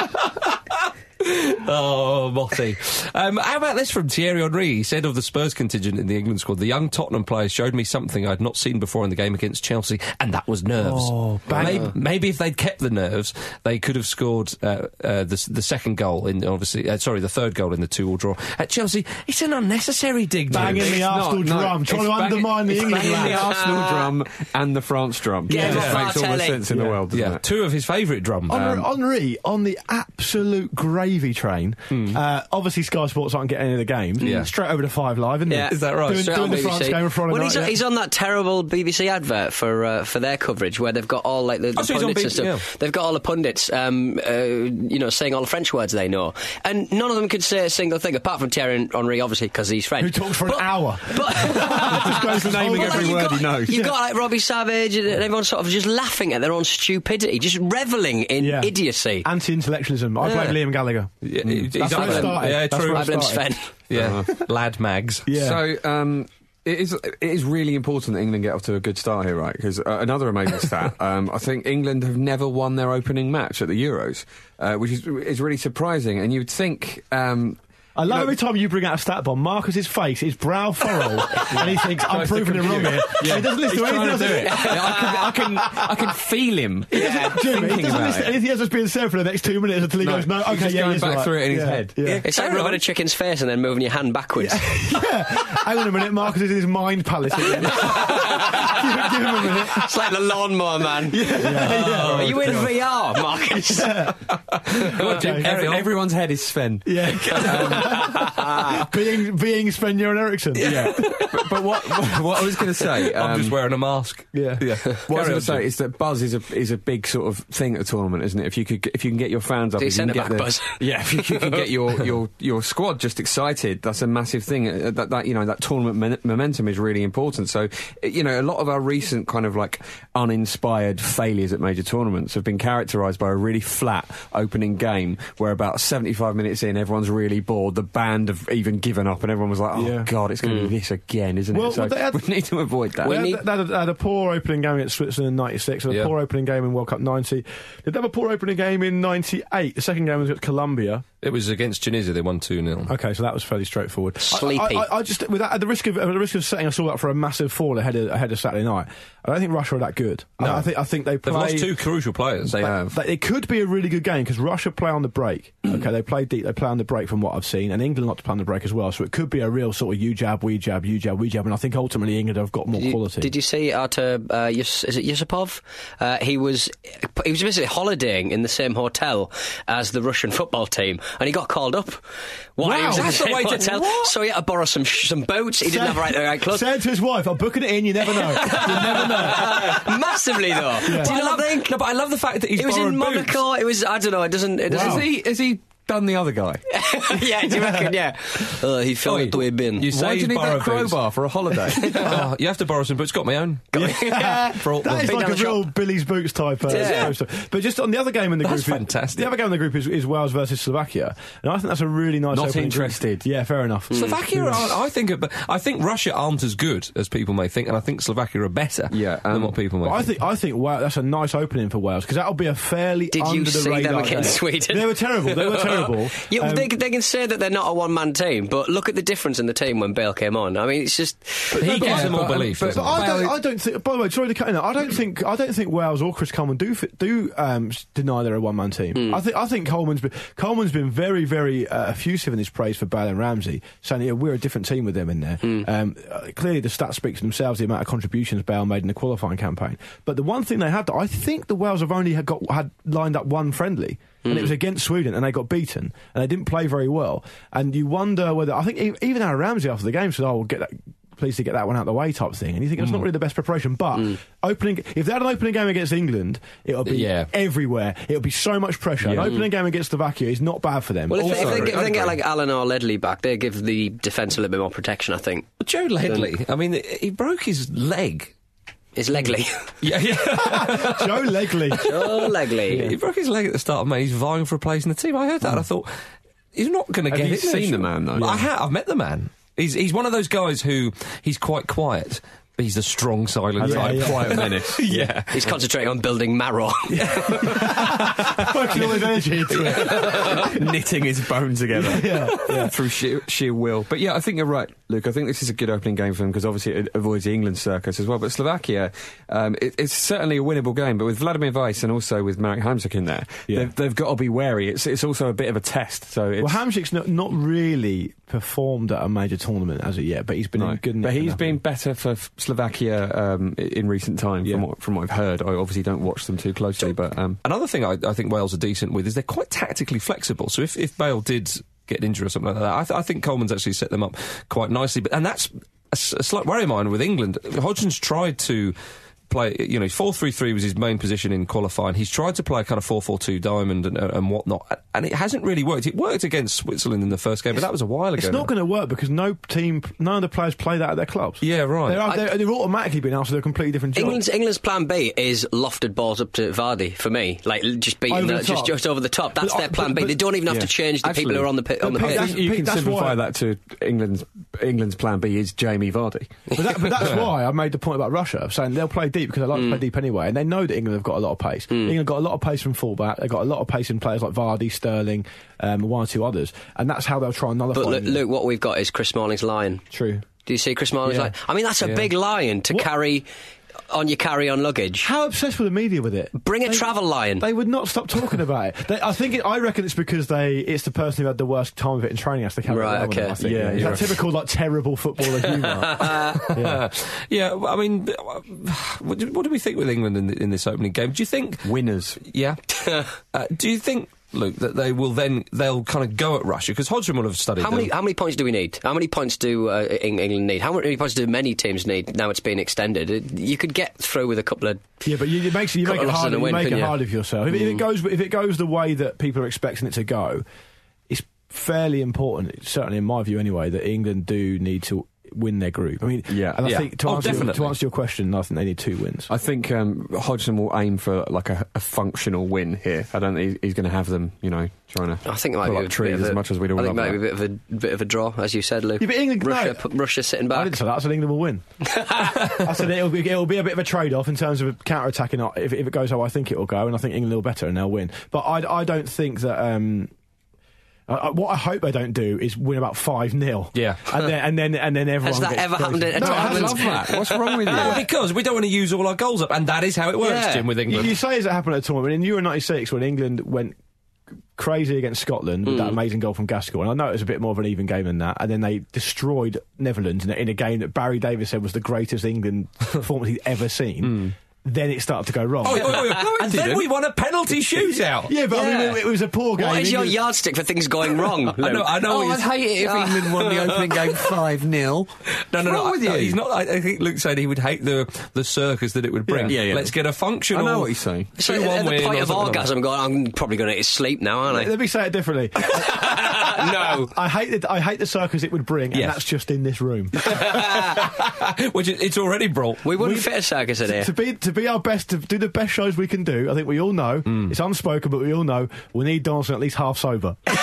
Oh, Motti. Um, how about this from Thierry Henry? He said of the Spurs contingent in the England squad, the young Tottenham players showed me something I'd not seen before in the game against Chelsea, and that was nerves. Oh, bang. maybe, maybe if they'd kept the nerves, they could have scored uh, uh, the, the second goal in, obviously, uh, sorry, the third goal in the two-all draw. At Chelsea, it's an unnecessary dig, Bang Jim. in the It's Arsenal not, no, drum, trying it's to banging- undermine the it's England banging the lads. Arsenal drum and the France drum. Yeah. It just Yeah. makes all the Fartelli. sense in the Yeah. world, doesn't Yeah, it? two of his favourite drums. Henri, Henri on the absolute gravy train. Uh, obviously, Sky Sports aren't getting any of the games. Yeah. Straight over to Five Live, isn't Yeah. it? Is that right? Doing, Straight doing on the B B C. France game on Friday well, night. he's, yeah. he's on that terrible B B C advert for uh, for their coverage where they've got all like the, the Oh, so he's on pundits B- and stuff. yeah. They've got all the pundits, um, uh, you know, saying all the French words they know, and none of them could say a single thing apart from Thierry Henry, obviously because he's French. Who talks for But- an hour. But Just goes to naming whole- every you've word got, he knows. You've Yeah. got like Robbie Savage and everyone sort of just laughing at their own stupidity, just reveling in Yeah. idiocy. Anti-intellectualism. I Yeah. blame Liam Gallagher. Yeah, he's That's up where it there. started. Yeah, That's true. where I it blame started. Sven. Yeah, lad mags. Yeah. So, um, it is, it is really important that England get off to a good start here, right? Because uh, another amazing stat, um, I think England have never won their opening match at the Euros, uh, which is is really surprising. And you'd think... Um, I love you know, every time you bring out a stat bomb, Marcus's face, his brow furrowed, and he thinks, I'm tries to proving him wrong compute. here. He doesn't listen He's to anything trying else. to do it. Yeah, I, can, I, can, I can feel him Jim, he thinking doesn't about listen to it. anything else that's being said for the next two minutes until he No, goes, no, he's okay, just yeah, going he's back right. through it in his Yeah, head. Yeah. It's like Carry rubbing on. a chicken's face and then moving your hand backwards. Yeah. Hang on a minute, Marcus is in his mind palace again. give, give him a minute. It's like the lawnmower man. Yeah. Are you in V R, Marcus? Go on, Jim, Okay. carry Every, on. everyone's head is Sven. Yeah. being being Sven-Göran Eriksson. Yeah. but, but what, what I was going to say... I'm um, just wearing a mask. Yeah. yeah. What I was Carry going on, to say Jim. is that buzz is a is a big sort of thing at a tournament, isn't it? If you could, if you can get your fans up, Do if you can centre-back get the, buzz. yeah, if you, you can get your, your, your squad just excited, that's a massive thing. Uh, That, that you know, that tournament men- momentum is really important. So, uh, you know, a lot of our recent kind of like uninspired failures at major tournaments have been characterised by a really flat opening game where about seventy-five minutes in, everyone's really bored. The band have even given up, and everyone was like, "Oh Yeah. God, it's going to be this again, isn't Well, it?" So well, they had- we need to avoid that. They We had, need- they had, a, they had a poor opening game against Switzerland in ninety-six, and a Yeah. poor opening game in World Cup ninety. Did they have a poor opening game in ninety-eight? The second game was against Colombia. It was against Tunisia. They won two nil. Okay, so that was fairly straightforward. Sleepy. I, I, I just, without, at the risk of at the risk of setting us all up for a massive fall ahead of, ahead of Saturday night, I don't think Russia are that good. No. I, I think I think they They've play. lost two crucial players. They have. That it could be a really good game because Russia play on the break. Okay, they play deep, they play on the break from what I've seen, and England like to play on the break as well. So it could be a real sort of you jab, we jab, you jab, we jab, and I think ultimately England have got more Did you, quality. did you see Artur, uh, Yus, is it Yusupov? Uh, he was he was basically holidaying in the same hotel as the Russian football team, and he got called up. While he Wow, was in the that's the same way to- hotel, what? so he had to borrow some sh- some boats. He didn't have right the right clothes. Said to his wife, "I'm booking it in. You never know. You never know." Massively though. But Do I you not love, think? no, but I love the fact that he's It was borrowed in boots. Monaco. It was I don't know. It doesn't. It doesn't. Wow. Is he? Is he? done the other guy? Yeah, do you reckon? Yeah. Uh, he fell Oi, into a bin. you say Why do you need borrow that crowbar boots. for a holiday? Oh, you have to borrow some boots. Got my own. Yeah. For all, That is Big like down a the real shop. Billy's Boots type. Uh, Yeah. poster. But just on the other game in the That's group, fantastic. The other game in the group is, is Wales versus Slovakia, and I think that's a really nice. Not opening group. interested. Yeah, fair enough. Slovakia, aren't, I think, but I think Russia aren't as good as people may think, and I think Slovakia are better Yeah, than um, what people may But I think. think I think wow, that's a nice opening for Wales because that'll be a fairly Did under you the see them radar against game. Sweden? They were terrible. They were terrible. Yeah, Um, they, they can say that they're not a one-man team, but look at the difference in the team when Bale came on. I mean, it's just... But he but gives I- them all but- belief. but- doesn't But he? I don't, I don't think. By the way, sorry to cut in. I don't think. I don't think Wales or Chris Coleman do fit, do um, s- deny they're a one man team. Hmm. I think. I think Coleman's been Coleman's been very, very uh, effusive in his praise for Bale and Ramsey, saying yeah, we're a different team with them in there. Hmm. Um, uh, clearly, the stats speak for themselves. The amount of contributions Bale made in the qualifying campaign. But the one thing they had, I think the Wales have only had got had lined up one friendly. And it was against Sweden, and they got beaten, and they didn't play very well. And you wonder whether I think e- even Aaron Ramsey after the game said, "Oh, we'll get that." Pleased to get that one out of the way, type thing. And you think it's not really the best preparation, but opening if they had an opening game against England, it'll be Yeah. everywhere. It'll be so much pressure. Yeah. An opening game against Slovakia is not bad for them. Well, if, Also, they, if, they, get- if they I'd get agree. like Alan or Ledley back, they give the defence a little bit more protection, I think. Joe Ledley, I mean, he broke his leg. It's Legley. Yeah, yeah. Joe Legley. Oh, Legley. He broke his leg at the start of May. He's vying for a place in the team. I heard that. and I thought, he's not going to Have get you it. no, seen sure. the man, though? I have. I've met the man. He's he's one of those guys who he's quite quiet, but he's a strong, silent Yeah, type. yeah. Quiet menace. yeah. He's concentrating on building marrow. Fucking all his energy into it. Knitting his bones together Yeah, yeah. through sheer, sheer will. But yeah, I think you're right, Luke. I think this is a good opening game for them because obviously it avoids the England circus as well. But Slovakia, um, it, it's certainly a winnable game. But with Vladimir Weiss and also with Marek Hamsik in there, Yeah. they've, they've got to be wary. It's it's also a bit of a test. So it's, Well, Hamsik's not, not really performed at a major tournament as of yet, but he's been no. good. But he's enough. been better for F- Slovakia um, i- in recent times Yeah. from what from what I've heard. I obviously don't watch them too closely, but um, Another thing I, I think Wales are decent with is they're quite tactically flexible. So if, if Bale did get injured or something like that, I, th- I think Coleman's actually set them up quite nicely. But and that's a, s- a slight worry of mine with England. Hodgson's tried to play, you know, four three three was his main position in qualifying. He's tried to play a kind of four four two diamond and, and whatnot, and it hasn't really worked. It worked against Switzerland in the first game, but that was a while ago. It's not going to work because no team, none of the players play that at their clubs. Yeah, right. They're, I- they're, they're automatically being asked to do a completely different job. England's England's plan B is lofted balls up to Vardy for me, like just beating Over the, the just top. just over the top. That's But, uh, their plan but- B. but- They don't even have yeah. to change the Actually, people who are on the pi- on the but pitch. I that's- think you Pete, can that's simplify why- that to England's England's plan B is Jamie Vardy. But, that, but that's why I made the point about Russia, of saying they'll play deep because they like to play deep anyway, and they know that England have got a lot of pace. England got a lot of pace from fullback. They've got a lot of pace in players like Vardy, Sterling, um, one or two others, and that's how they'll try and nullify. But look, England. look, what we've got is Chris Smalling's lion. True. Do you see Chris Smalling's Yeah. lion? I mean, that's a Yeah. big lion to What- carry on your carry-on luggage. How obsessed were the media with it? Bring a They- travel lion. They would not stop talking about it. They, I think it, I reckon it's because they it's the person who had the worst time of it in training has to carry Right, it around with okay. them, I think. Yeah, it's you're that right. typical like terrible footballer humour. yeah. Yeah, well, I mean, what do, what do we think with England in, in this opening game? Do you think Winners. Yeah. uh, do you think, Luke, that they will then they'll kind of go at Russia because Hodgson will have studied How them. many how many points do we need? How many points do uh, Eng- England need? How many points do many teams need now it's been extended? It, you could get through with a couple of... Yeah, but you, it makes you Couple make it of losses harder. and a You win, make it couldn't you? harder for yourself. If, it- if it goes, if it goes the way that people are expecting it to go, it's fairly important. Certainly, in my view, anyway, that England do need to win their group. I mean, Yeah. and I Yeah. think to, Oh, answer your, to definitely. answer your question, I think they need two wins. I think um, Hodgson will aim for like a, a functional win here. I don't think he's going to have them, you know, trying to I think it might pull be up a trees bit of as a- much as we'd all I think love it might be that. a bit of a bit of a draw, as you said, Luke. Yeah, but England- Russia, no. pu- Russia sitting I back. didn't say that. I said England will win. I said it'll be, it'll be a bit of a trade-off in terms of counter-attacking. If, if it goes how I think it will go, and I think England will better and they'll win. But I, I don't think that. Um, Uh, what I hope they don't do is win about five nil. Yeah. and then and then and then everyone. Has that gets ever crazy. happened at a No, it tournament? hasn't. I love that. What's wrong with you? Well, because we don't want to use all our goals up, and that is how it works, Yeah. Jim, with You, England. you say as it happened at a tournament in Euro ninety-six when England went crazy against Scotland with that amazing goal from Gascoigne. I know it was a bit more of an even game than that, and then they destroyed Netherlands in a, in a game that Barry Davis said was the greatest England performance he'd ever seen. then it started to go wrong. Oh, oh, oh, oh, and then we won a penalty shootout. Yeah, but Yeah. I mean, it, it was a poor game. What is your England- yardstick for things going wrong? I know, I know. Oh, I'd he's- hate it if England won the opening game five nil. No, no, What's no. wrong with no, you? He's not. I, I think Luke said he would hate the the circus that it would bring. Yeah, yeah. Let's get a functional. I know what he's saying. So two one at the win point or of something like orgasm, going, I'm probably going to sleep now, aren't I? Let me say it differently. No. I hate the I hate the circus it would bring, and Yes. that's just in this room. that. Which it, it's already brought. We wouldn't fit a circus in here. to be to be our best, to do the best shows we can do. I think we all know it's unspoken, but we all know we need Donaldson at least half sober. he's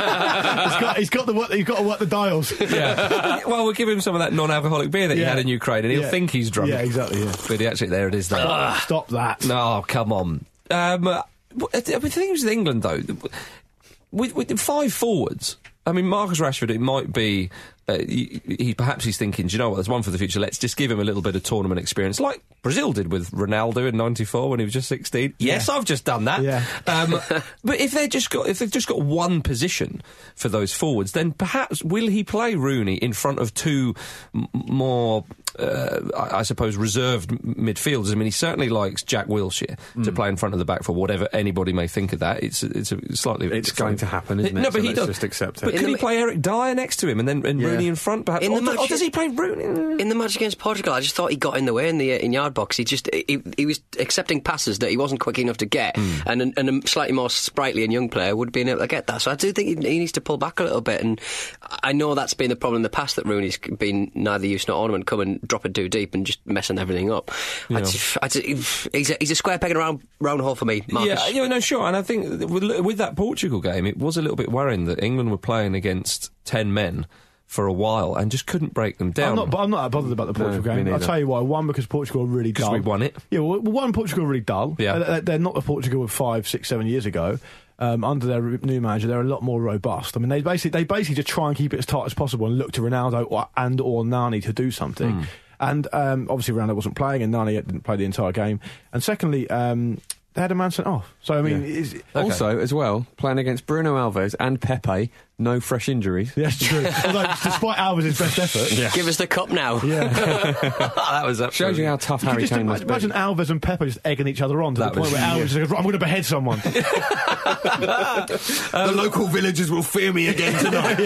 got he's got the work, he's got to work the dials. Yeah. Well, we'll give him some of that non-alcoholic beer that he Yeah. had in Ukraine, and he'll Yeah. think he's drunk. Yeah, exactly. Yeah. But he actually, there it is. There. Stop that. No, come on. Um, uh, the thing is with England, though, with, with five forwards, I mean, Marcus Rashford, it might be, uh, he, he perhaps he's thinking, do you know what, there's one for the future, let's just give him a little bit of tournament experience, like Brazil did with Ronaldo in ninety-four when he was just sixteen. Yes, I've just done that. Yeah. Um, but if they've just got if they've just got one position for those forwards, then perhaps will he play Rooney in front of two m- more, uh, I, I suppose, reserved m- midfielders? I mean, he certainly likes Jack Wilshere to play in front of the back for whatever anybody may think of that. It's it's a slightly It's going to happen, isn't it? No, So but he let's does. just accept it. But In could the he ma- play Eric Dyer next to him and then and Yeah. Rooney in front? Perhaps, In the or, match- or does he play Rooney? In the match against Portugal, I just thought he got in the way in the in yard box. He just he, he was accepting passes that he wasn't quick enough to get, Mm. and, a, and a slightly more sprightly and young player would have been able to get that. So I do think he, he needs to pull back a little bit. And I know that's been the problem in the past, that Rooney's been neither use nor ornament, come and drop it too deep and just messing everything up. I just, I just, he's, a, he's a square peg in a round, round hole for me, Marcus. Yeah, you know, no, sure. And I think with, with that Portugal game, it was a little bit worrying that England were playing against ten men for a while and just couldn't break them down. I'm not, but I'm not that bothered about the Portugal No, me game. I'll neither. tell you why. One, because Portugal are really dull. Because we won it. Yeah, well, one, Portugal are really dull. Yeah. Uh, They're, they're not the Portugal of five, six, seven years ago. Um, under their new manager, they're a lot more robust. I mean, they basically they basically just try and keep it as tight as possible and look to Ronaldo or, and or Nani to do something. Mm. And um, obviously, Ronaldo wasn't playing, and Nani didn't play the entire game. And secondly, um, they had a man sent off. So I mean, it's, Also, as well, playing against Bruno Alves and Pepe, no fresh injuries. yeah, that's true. Although, despite Alves' best effort, Give us the cup now. yeah. that was up. Shows you how tough Harry Just Kane ima- must be. imagine Alves and Pepper just egging each other on to That the point was- where Alves just goes, "Right, I'm going to behead someone." the local villagers will fear me again tonight.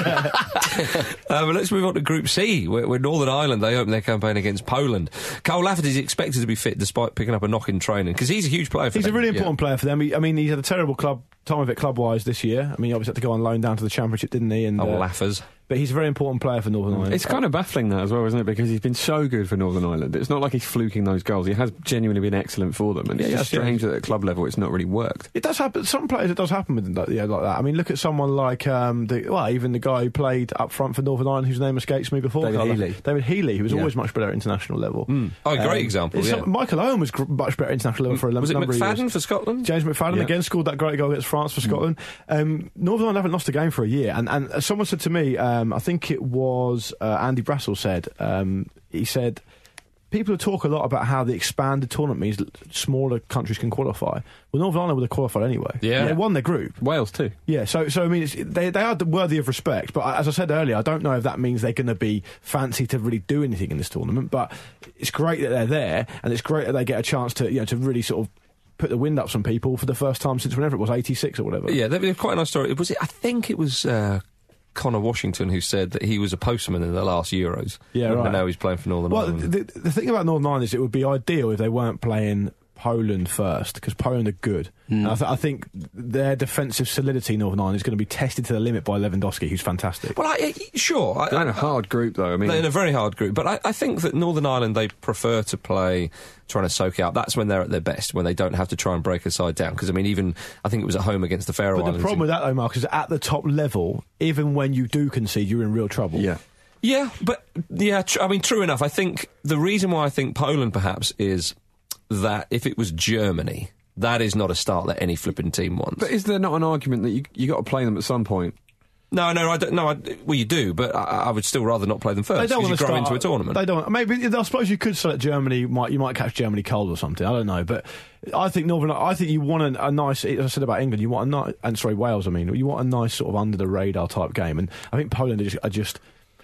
uh, but let's move on to Group C, where, where Northern Ireland, they opened their campaign against Poland. Cole Lafferty is expected to be fit despite picking up a knock in training, because he's a huge player for He's them. a really important player for them. He, I mean, he's had a terrible club time of it club-wise this year. I mean, he obviously had to go on loan down to the Championship, didn't he? And, Oh, uh, Laffers. but he's a very important player for Northern Ireland. It's kind of baffling that as well, isn't it? Because he's been so good for Northern Ireland. It's not like he's fluking those goals. He has genuinely been excellent for them. And it's Yeah, just yes, strange that at club level it's not really worked. It does happen. Some players, it does happen with them, like, yeah, like that. I mean, look at someone like um, the well, even the guy who played up front for Northern Ireland, whose name escapes me before. David Carla. Healy. David Healy, who was Yeah. always much better at international level. Oh, a great Um, example, it's yeah. some- Michael Owen was gr- much better at international level for a Was it number of years. McFadden for Scotland? James McFadden Yeah. again scored that great goal against France for Scotland. Um, Northern Ireland haven't lost a game for a year, and and someone said to me, um, I think it was uh, Andy Brassel said, um, he said, people talk a lot about how the expanded tournament means l- smaller countries can qualify. Well, Northern Ireland would have qualified anyway. Yeah. They won their group. Wales too. Yeah, so so I mean, it's, they they are worthy of respect, but I- as I said earlier, I don't know if that means they're going to be fancy to really do anything in this tournament. But it's great that they're there, and it's great that they get a chance to you know to really sort of put the wind up some people for the first time since whenever it was eighty-six or whatever. Yeah, they're quite a nice story. It was, I think it was uh, Connor Washington who said that he was a postman in the last Euros. Yeah, right. And now he's playing for Northern Well, Ireland. the, the thing about Northern Ireland is it would be ideal if they weren't playing Poland first, because Poland are good. And I, th- I think their defensive solidity, Northern Ireland, is going to be tested to the limit by Lewandowski, who's fantastic. Well, I, I- sure. I, They're in a hard group though. I mean, They're in a very hard group, but I, I think that Northern Ireland, they prefer to play trying to soak out. That's when they're at their best, when they don't have to try and break a side down. Because I mean, even I think it was at home against the Faroe But the Islands. problem with that, though, Mark, is at the top level, even when you do concede, you're in real trouble. yeah. Yeah, but yeah, tr- I mean, true enough. I think the reason why I think Poland perhaps is that if it was Germany, that is not a start that any flipping team wants. But is there not an argument that you you got to play them at some point? No, no, I don't. No, I, well, you do, but I, I would still rather not play them first. They don't 'cause want you to grow start into a tournament. They don't. Maybe I suppose you could select Germany. Might you might catch Germany cold or something? I don't know, but I think Northern. I think you want a, a nice. As I said about England, you want a nice. And sorry, Wales. I mean, you want a nice sort of under the radar type game. And I think Poland are just. Are just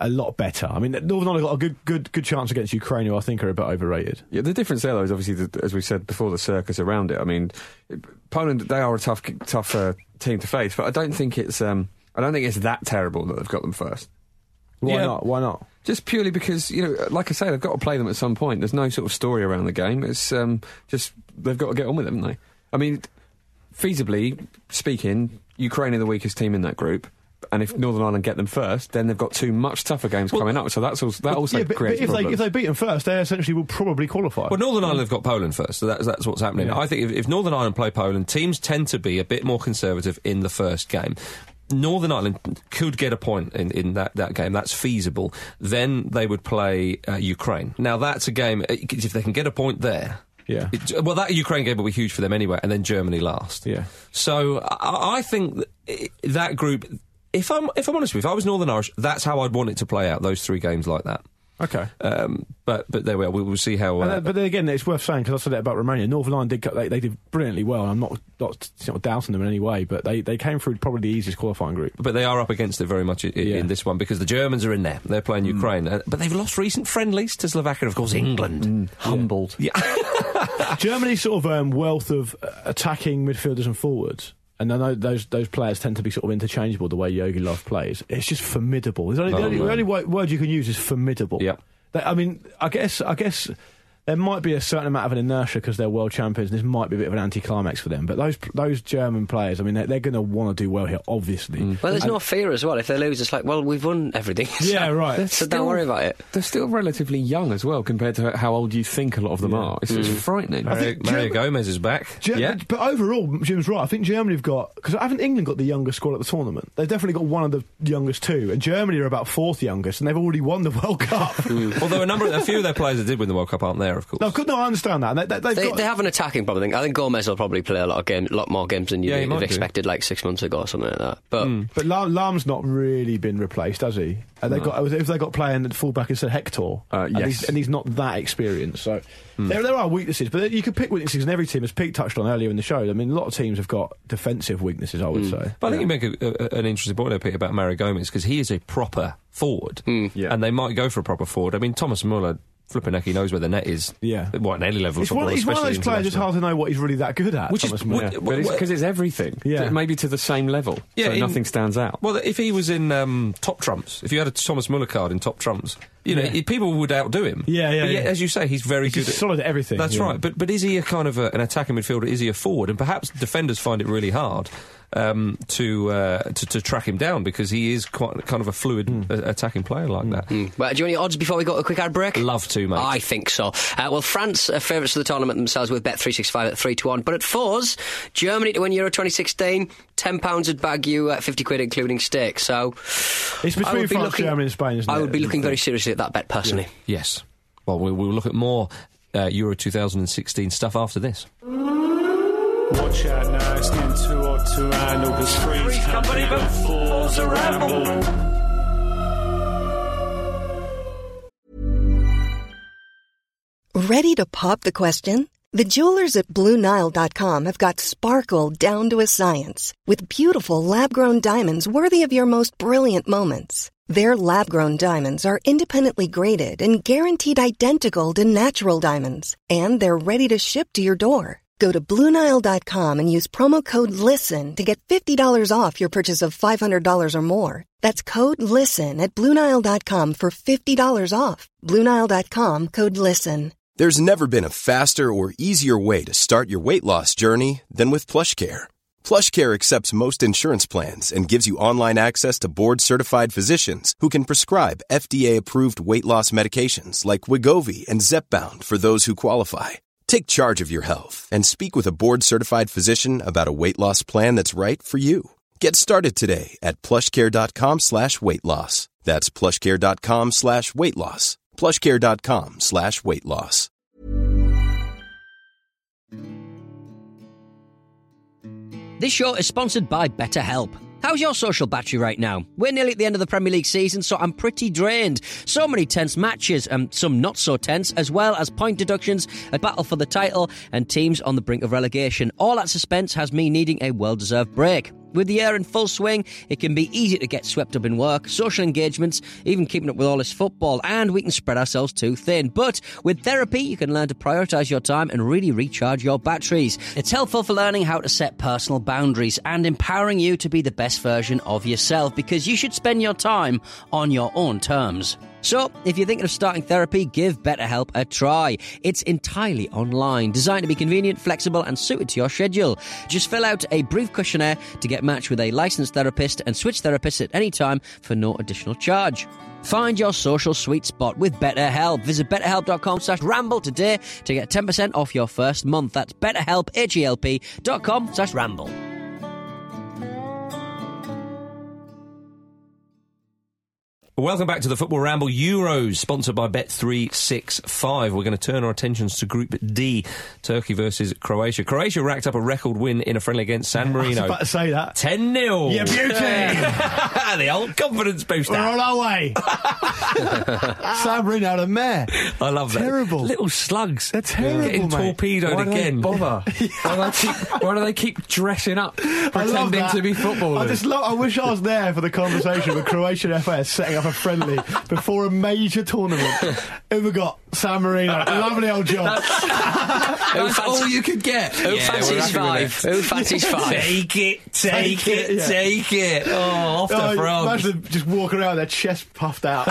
a lot better. I mean, Northern Ireland got a good, good, good chance against Ukraine, who I think are a bit overrated. Yeah, the difference there, though, is obviously, the, as we said before, the circus around it. I mean, Poland, they are a tough, tough uh, team to face, but I don't think it's, um, I don't think it's that terrible that they've got them first. Why Yeah. not? Why not? Just purely because, you know, like I say, they've got to play them at some point. There's no sort of story around the game. It's um, just, they've got to get on with it, haven't they? I mean, feasibly speaking, Ukraine are the weakest team in that group. And if Northern Ireland get them first, then they've got two much tougher games Well, coming up. So that's also, that also yeah, but, creates but if they problems. if they beat them first, they essentially will probably qualify. Well, Northern Ireland have got Poland first, so that's, that's what's happening. Yeah. I think if, if Northern Ireland play Poland, teams tend to be a bit more conservative in the first game. Northern Ireland could get a point in, in that, that game. That's feasible. Then they would play uh, Ukraine. Now, that's a game, if they can get a point there... Yeah. It, well, that Ukraine game will be huge for them anyway, and then Germany last. Yeah. So I, I think that, that group... If I'm if I'm honest with you, if I was Northern Irish, that's how I'd want it to play out, those three games like that. Okay. Um, but but there we are. We will see how... Uh, And, uh, but then again, it's worth saying, because I said it about Romania, Northern Ireland did go- they, they did brilliantly well. I'm not, not, not doubting them in any way, but they, they came through probably the easiest qualifying group. But they are up against it very much in, Yeah. in this one, because the Germans are in there. They're playing Ukraine. Uh, but they've lost recent friendlies to Slovakia and, of course, England. Mm, humbled. Yeah. Germany's sort of um, wealth of uh, attacking midfielders and forwards, and I know those those players tend to be sort of interchangeable the way Jogi Löw plays. It's just formidable. It's only, Oh, the, only, man. the only wo- word you can use is formidable. Yeah. They- I mean, I guess I guess there might be a certain amount of an inertia because they're world champions, and this might be a bit of an anticlimax for them. But those those German players, I mean, they're, they're going to want to do well here, obviously. Well, there's no fear as well. If they lose, it's like, well, we've won everything. Yeah, right. So Still- don't worry about it. They're still relatively young as well compared to how old you think a lot of them are. It's, it's frightening. I Mario, think Mario Germ- Gomez is back. Ger- yeah. But overall, Jim's right. I think Germany have got... Because haven't England got the youngest squad at the tournament? They've definitely got one of the youngest too. And Germany are about fourth youngest, and they've already won the World Cup. Although a number, of, a few of their players that did win the World Cup aren't there, of course. No, of course, no, I understand that. And they, they, they've They, got, they have an attacking problem. I think, I think Gomez will probably play a lot of game, lot more games than Yeah, he you'd might have do. expected like six months ago or something like that. But But Lam- Lam's not really been replaced, has he? And they got if they got playing at fullback instead of Hector, Uh, and, yes. he's, and he's not that experienced. So there, there are weaknesses, but you can pick weaknesses in every team, as Pete touched on earlier in the show. I mean, a lot of teams have got defensive weaknesses, I would say. But I think you make a, a, an interesting point there, Pete, about Mario Gomez, because he is a proper forward. Yeah. And they might go for a proper forward. I mean, Thomas Muller, flipping heck, he knows where the net is. Yeah. What, at any level of He's football, one, he's one of especially those players. It's international. hard to know what he's really that good at. Which is- Thomas would- Muller. Yeah. But it's because it's everything. Yeah. Maybe to the same level. Yeah, so in- nothing stands out. Well, if he was in um, Top Trumps, if you had a Thomas Muller card in Top Trumps, you know, Yeah. he- people would outdo him. Yeah, yeah, But yet, yeah. as you say, he's very He's good just at... solid at everything. That's yeah. right. But but is he a kind of a, an attacking midfielder? Is he a forward? And perhaps defenders find it really hard um, to, uh, to to track him down, because he is quite kind of a fluid Hmm. uh, attacking player like that. well, do you want any odds before we go to a quick ad break? Love to, mate. I think so. Uh, well, France are favourites of the tournament themselves with Bet three sixty-five at three to one. But at fours, Germany to win Euro twenty sixteen, ten pounds would bag you uh, fifty quid including stake. So It's I between would be France, looking- Germany, and Spain. Isn't I it? would be looking very seriously at that bet personally. Yes. Well, we, we'll look at more uh, Euro twenty sixteen stuff after this. Watch out now, it's getting too hot to handle. There's three's company, but four's a ramble. Ready to pop the question? The jewelers at Blue Nile dot com have got sparkle down to a science with beautiful lab-grown diamonds worthy of your most brilliant moments. Their lab-grown diamonds are independently graded and guaranteed identical to natural diamonds, and they're ready to ship to your door. Go to Blue Nile dot com and use promo code LISTEN to get fifty dollars off your purchase of five hundred dollars or more. That's code LISTEN at Blue Nile dot com for fifty dollars off. Blue Nile dot com, code LISTEN. There's never been a faster or easier way to start your weight loss journey than with PlushCare. PlushCare accepts most insurance plans and gives you online access to board-certified physicians who can prescribe F D A-approved weight loss medications like Wegovy and Zepbound for those who qualify. Take charge of your health and speak with a board-certified physician about a weight loss plan that's right for you. Get started today at plushcare.com slash weight loss. That's plushcare.com slash weight loss. plushcare.com slash weight loss. This show is sponsored by BetterHelp. How's your social battery right now? We're nearly at the end of the Premier League season, so I'm pretty drained. So many tense matches, and some not so tense, as well as point deductions, a battle for the title, and teams on the brink of relegation. All that suspense has me needing a well-deserved break. With the year in full swing, it can be easy to get swept up in work, social engagements, even keeping up with all this football, and we can spread ourselves too thin. But with therapy, you can learn to prioritise your time and really recharge your batteries. It's helpful for learning how to set personal boundaries and empowering you to be the best version of yourself, because you should spend your time on your own terms. So, if you're thinking of starting therapy, give BetterHelp a try. It's entirely online, designed to be convenient, flexible, and suited to your schedule. Just fill out a brief questionnaire to get matched with a licensed therapist and switch therapists at any time for no additional charge. Find your social sweet spot with BetterHelp. Visit betterhelp.com slash ramble today to get ten percent off your first month. That's betterhelp, H-E-L-P dot com slash ramble. Welcome back to the Football Ramble Euros, sponsored by Bet three sixty-five. We're going to turn our attentions to Group D, Turkey versus Croatia. Croatia racked up a record win in a friendly against San Marino. I was about to say that. ten nil. Yeah, beauty! The old confidence booster. We're on our way. San Marino had a mare. I love that. Terrible. Little slugs. They're terrible, Getting mate. torpedoed Why do again. they bother? why, do they keep, why do they keep dressing up, pretending to be footballers? I just love. I wish I was there for the conversation with Croatian F A setting up a friendly before a major tournament. Who we got? San Marino. Lovely old job. That's all you could get. Who Yeah, fancies five? Who fancies five? Take it, take, Take it, it, yeah. take it. Oh, off the Oh, front. imagine them just walking around with their chest puffed out.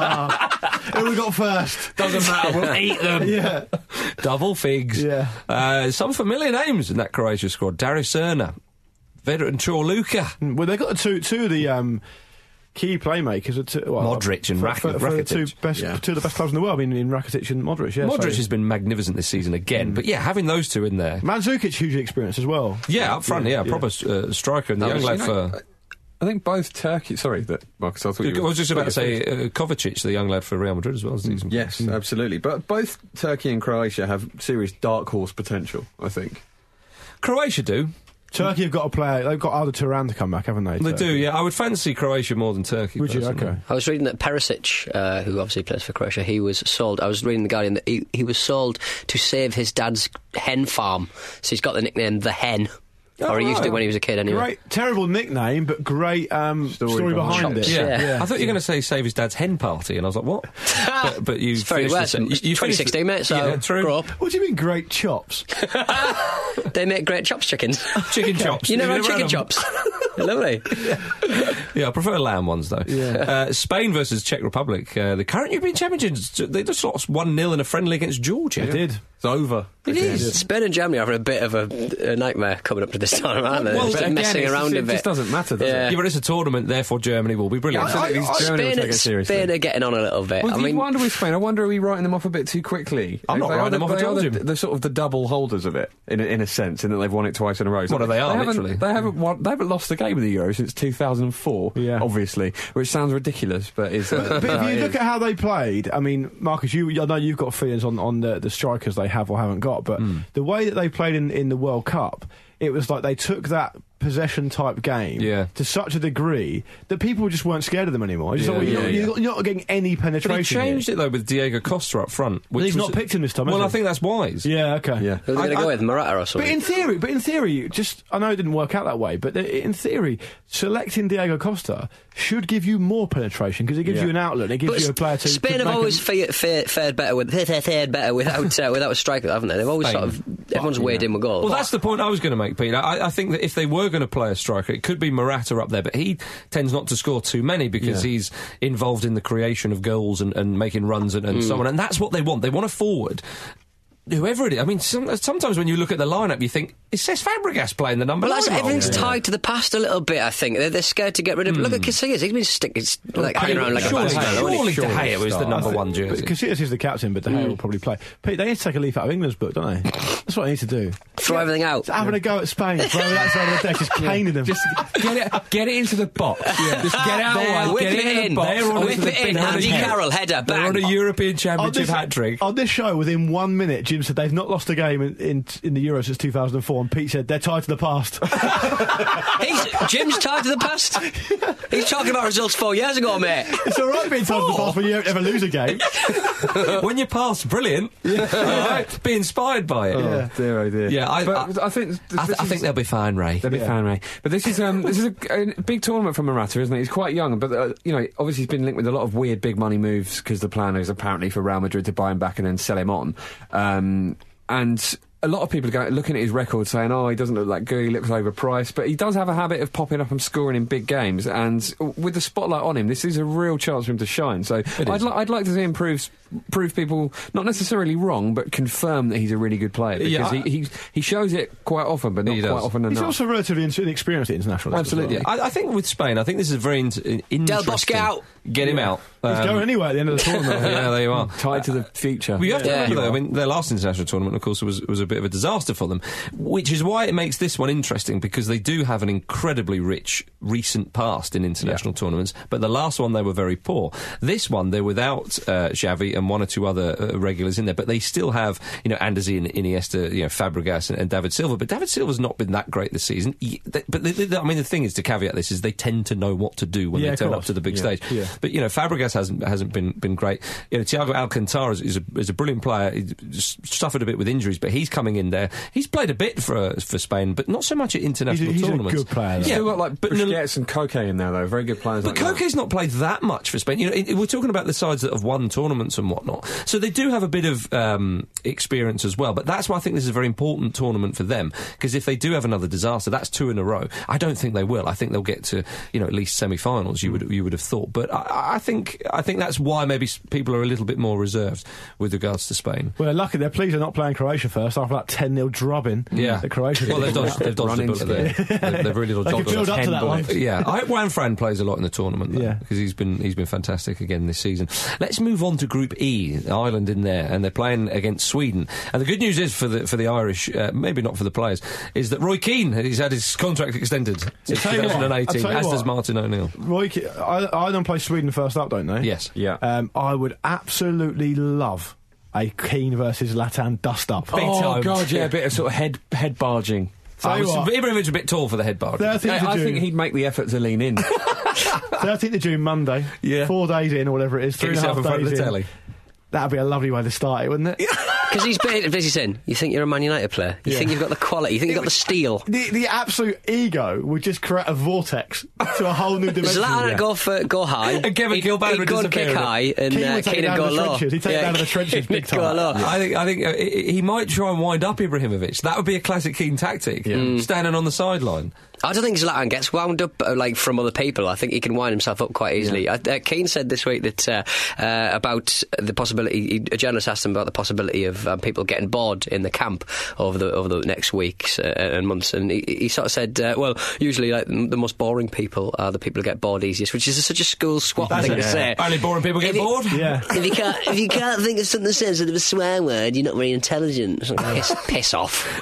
Oh, who we got first? Doesn't matter, we'll eat them. Yeah. Double figs. Yeah. Uh, some familiar names in that Croatia squad. Darius Serna, veteran Chorluka. Well, they got two, two of the um, key playmakers. Are two, well, Modric and for, Rak- for, for the two, Rakitic. best, Yeah. two of the best players in the world. I mean, in Rakitic and Modric. Yeah, Modric so. has been magnificent this season again. But yeah, having those two in there. Mandzukic hugely experienced as well. Yeah, up front, yeah, Yeah, proper uh, striker and the That young was- lad you know, for... I think both Turkey. Sorry, that Marcus. I thought you I were, was just about to say uh, Kovacic, the young lad for Real Madrid as well. Isn't he? Yes, absolutely. But both Turkey and Croatia have serious dark horse potential, I think. Croatia do. Turkey have got to play. They've got Arda Turan to come back, haven't they? They Turkey? do, yeah. I would fancy Croatia more than Turkey. Would you? personally. Okay. I was reading that Perisic, uh, who obviously plays for Croatia, he was sold. I was reading the Guardian that he, he was sold to save his dad's hen farm. So he's got the nickname The Hen. Oh, or he used right. to when he was a kid anyway. Great, terrible nickname, but great um, story, Story behind behind it. it. Yeah. yeah. I thought you were going to say save his dad's hen party, and I was like, what? but, but you It's very finished well. the sen- It's you- you twenty finished sixteen, the- mate, so yeah, true. grow up. What do you mean, great chops? They make great chops chickens. Chicken chops. You never had You've chicken them? chops? Lovely. Yeah, I prefer lamb ones, though. Uh, Spain versus Czech Republic. Uh, the current European champions, they just lost one nil in a friendly against Georgia. They did. It's over. It is. Spain and Germany are having a bit of a, a nightmare coming up to this time, aren't they? Well, They're again, messing it's- around it a bit. just doesn't matter, does Yeah. it? Yeah, but it's a tournament, therefore Germany will be brilliant. Absolutely. I- I- Germany will Spain, take it seriously. Spain are getting on a little bit. Well, I you mean, wonder with Spain, I wonder are we writing them off a bit too quickly? I'm not They writing are them the- off, I they told are you. the, the sort of the double holders of it, in a, in a sense, in that they've won it twice in a row. So Well, they are, haven't- literally. They haven't, won, they haven't lost a game of the Euro since two thousand four, Yeah. obviously, which sounds ridiculous, but is. Uh, But if you look at how they played, I mean, Marcus, you, I know you've got feelings on, on the, the strikers they have or haven't got, but Mm. the way that they played in, in the World Cup, it was like they took that possession type game Yeah. to such a degree that people just weren't scared of them anymore. It's just Yeah, like, well, yeah, you're, yeah. Not, you're not getting any But he penetration. changed it, though, with Diego Costa up front. Which He's was- not picked him this time, has Well, he? I think that's wise. Yeah, okay. yeah. who are they going to I- go I- with? Morata or But something? in theory, but in theory, just I know it didn't work out that way. But in theory, selecting Diego Costa should give you more penetration because it gives Yeah. you an outlet. It gives But you a player to. Spain to have make always a- fared, fared, fared better with fared better without uh, without a striker, haven't they? They've always Spain. sort of everyone's weighed in with goals. Well, that's the point I was going to make, Peter. I, I think that if they were going to play a striker, it could be Morata up there, but he tends not to score too many because Yeah. he's involved in the creation of goals and, and making runs and, and so on. And that's what they want. They want a forward. Whoever it is. I mean, some, sometimes when you look at the lineup, you think, is Cesc Fabregas playing the number Well, nine that's, role? everything's Yeah. tied to the past a little bit, I think. They're, they're scared to get rid of... Look at Casillas. He's been sticking... Like, hanging around like surely, a bastard. surely De Gea was the start. number I think- one but jersey. Casillas is the captain, but De Gea will probably play. Pete, they need to take a leaf out of England's book, don't they? That's what they need to do. Throw everything out. It's having a go at Spain, throwing that side of the deck, just caning them. Just get it, get it into the box. Just get it out There, wide, whip get it it in in. the box. They're on onto Whip the it in. big Andy head. Carroll, header, They're on bang. a European on Championship this, hat-trick. on this show, within one minute, Jim said they've not lost a game in, in, in the Euros since two thousand four, and Pete said they're tied to the past. He's, Jim's tied to the past. He's talking about results four years ago, mate. It's all right being tied to the past when you don't ever lose a game. When you pass, brilliant. All right, be inspired by it. Oh, dear, oh dear. Yeah, I, but I, I think th- I, th- this I think is- they'll be fine, Ray. They'll be Yeah. fine, Ray. But this is um, this is a, a big tournament for Morata, isn't it? He's quite young, but uh, you know, obviously he's been linked with a lot of weird big money moves because the plan is apparently for Real Madrid to buy him back and then sell him on. Um, and a lot of people are going, looking at his record saying, oh, he doesn't look that good, he looks overpriced, but he does have a habit of popping up and scoring in big games, and with the spotlight on him, this is a real chance for him to shine. So I'd, li- I'd like to see him prove, prove people, not necessarily wrong, but confirm that he's a really good player, because Yeah, I- he, he he shows it quite often, but not He quite does. often enough. He's also relatively in- inexperienced at international level as Absolutely. well. I, I think with Spain, I think this is a very in- interesting... Del Bosque out. Get him out. He's Um, going anywhere at the end of the tournament. yeah, there you are. Tied to the future. Well, you have to Yeah. remember, though, I mean, their last international tournament, of course, was was a bit of a disaster for them, which is why it makes this one interesting, because they do have an incredibly rich recent past in international tournaments, but the last one they were very poor. This one, they're without uh, Xavi and one or two other uh, regulars in there, but they still have, you know, Andesi and Iniesta, you know, Fabregas and, and David Silva, but David Silva's not been that great this season. He, they, but, they, they, I mean, the thing is, to caveat this, is they tend to know what to do when Yeah, they of turn up course. to the big Yeah, stage. yeah. But, you know, Fabregas hasn't hasn't been been great. You know, Thiago Alcantara is, is, a, is a brilliant player. He just suffered a bit with injuries, but he's coming in there. He's played a bit for for Spain, but not so much at international He's a- he's a tournaments. good player, though. Still got like but Busquets and Koke in there though, very good players. But like that. Koke's not played that much for Spain. You know, it, we're talking about the sides that have won tournaments and whatnot. So they do have a bit of um, experience as well. But that's why I think this is a very important tournament for them, because if they do have another disaster, that's two in a row. I don't think they will. I think they'll get to, you know, at least semi-finals. You would you would have thought. But I, I think I think that's why maybe s- people are a little bit more reserved with regards to Spain. Well, they're lucky. They're pleased they're not playing Croatia first after that ten nil drubbing. Yeah, that Croatia. Well, they've did. dodged, they've dodged a Run bullet into there. They've, they've really They dodged can a build up to that one. Yeah, I hope Juan Fran plays a lot in the tournament, though, Yeah. because he's been he's been fantastic again this season. Let's move on to Group E, Ireland in there, and they're playing against Sweden. And the good news is for the for the Irish, uh, maybe not for the players, is that Roy Keane, he's had his contract extended to tell you what, twenty eighteen, I'll tell you as does what. Martin O'Neill. Roy, Ke- I, Ireland play Sweden first up, don't they? Yes. Yeah. Um, I would absolutely love a Keane versus Latan dust up. Oh time. god, yeah, a bit of sort of head head barging. Tell I you was, what. Ibrahimovic's a bit tall for the head bar. thirteenth I, I of think June, he'd make the effort to lean in. thirteenth of June, Monday. Yeah. Four days in, or whatever it is. Get Three and a yourself half in front of days the in. telly. That'd be a lovely way to start it, wouldn't it? Because he's basically saying, you think you're a Man United player? You Yeah. think you've got the quality? You think you've got the steel? The, the absolute ego would just create a vortex to a whole new dimension. Zlatan would go for go high, And Kevin he'd, Kilbane he'd would go and disappear kick in it. high, and Keane uh, would take Keane it would down go to the low. trenches. He'd take it down to the trenches big He'd go time. low. I think I think uh, he he might try and wind up Ibrahimovic. That would be a classic Keane tactic. Standing on the sideline. I don't think Zlatan gets wound up uh, like from other people. I think he can wind himself up quite easily. Uh, uh, Keane said this week that uh, uh, about the possibility. He, a journalist asked him about the possibility of um, people getting bored in the camp over the over the next weeks uh, and months, and he, he sort of said, uh, "Well, usually like the most boring people are the people who get bored easiest," which is such a school swap That's thing it, to yeah. say. Only boring people get If you- bored. Yeah. If you can't, if you can't think of something sensitive, a swear word, you're not very intelligent. It's like, piss, piss off,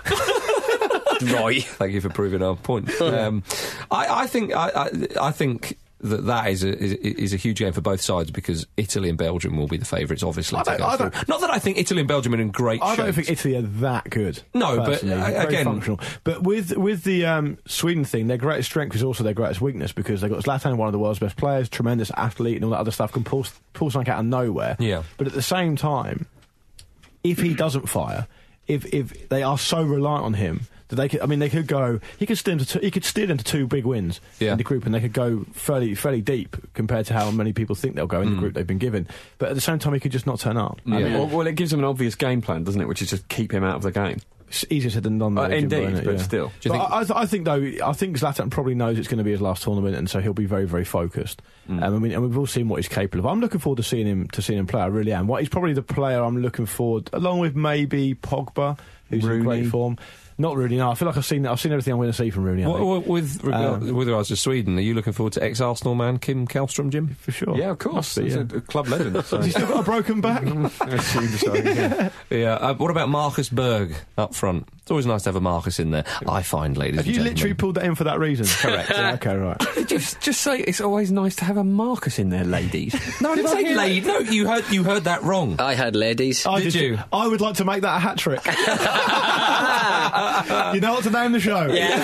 Roy. Thank you for proving our point. Um, I, I think I, I, I think that that is a is, is a huge game for both sides, because Italy and Belgium will be the favourites, obviously. I to don't- go I through. don't- Not that I think Italy and Belgium are in great I shape. don't think Italy are that good. No, but, personally. uh, Very again- functional. But with with the um, Sweden thing, their greatest strength is also their greatest weakness, because they've got Zlatan, one of the world's best players, tremendous athlete, and all that other stuff, can pull pull something out of nowhere. Yeah. But at the same time, if he doesn't fire, if if they are so reliant on him that they could, I mean, they could go. He could steer into two, he could steer into two big wins Yeah. in the group, and they could go fairly fairly deep compared to how many people think they'll go in the group they've been given. But at the same time, he could just not turn up. I I mean, mean, well, well, it gives them an obvious game plan, doesn't it? Which is just keep him out of the game. it's easier said than done. though, Uh, Jimbo, indeed, isn't it? but Yeah. still. Do you But think- I, I, th- I think though, I think Zlatan probably knows it's going to be his last tournament, and so he'll be very, very focused. Mm. Um, I mean, and we've all seen what he's capable of. I'm looking forward to seeing him to seeing him play. I really am. What he's probably the player I'm looking forward, along with maybe Pogba, who's in Rooney. great form. Not Rooney. No, I feel like I've seen I've seen everything I'm going to see from Rooney. I What, think. what, with, regard, Um, with regards to Sweden, are you looking forward to ex-Arsenal man Kim Kallstrom, Jim? For sure. Yeah, of course. Must be, He's yeah. a, a club legend. So. Has he still got a broken back? I assume so, yeah. Yeah. Uh, what about Marcus Berg up front? It's always nice to have a Marcus in there. I find, ladies Have and you gentlemen. literally pulled that in for that reason? Correct. Yeah, okay, right. just, just say it's always nice to have a Marcus in there, ladies. No, I didn't say lady. No, you heard you heard that wrong. I heard ladies. I Did just- you? I would like to make that a hat trick. You know what to name the show? Yeah.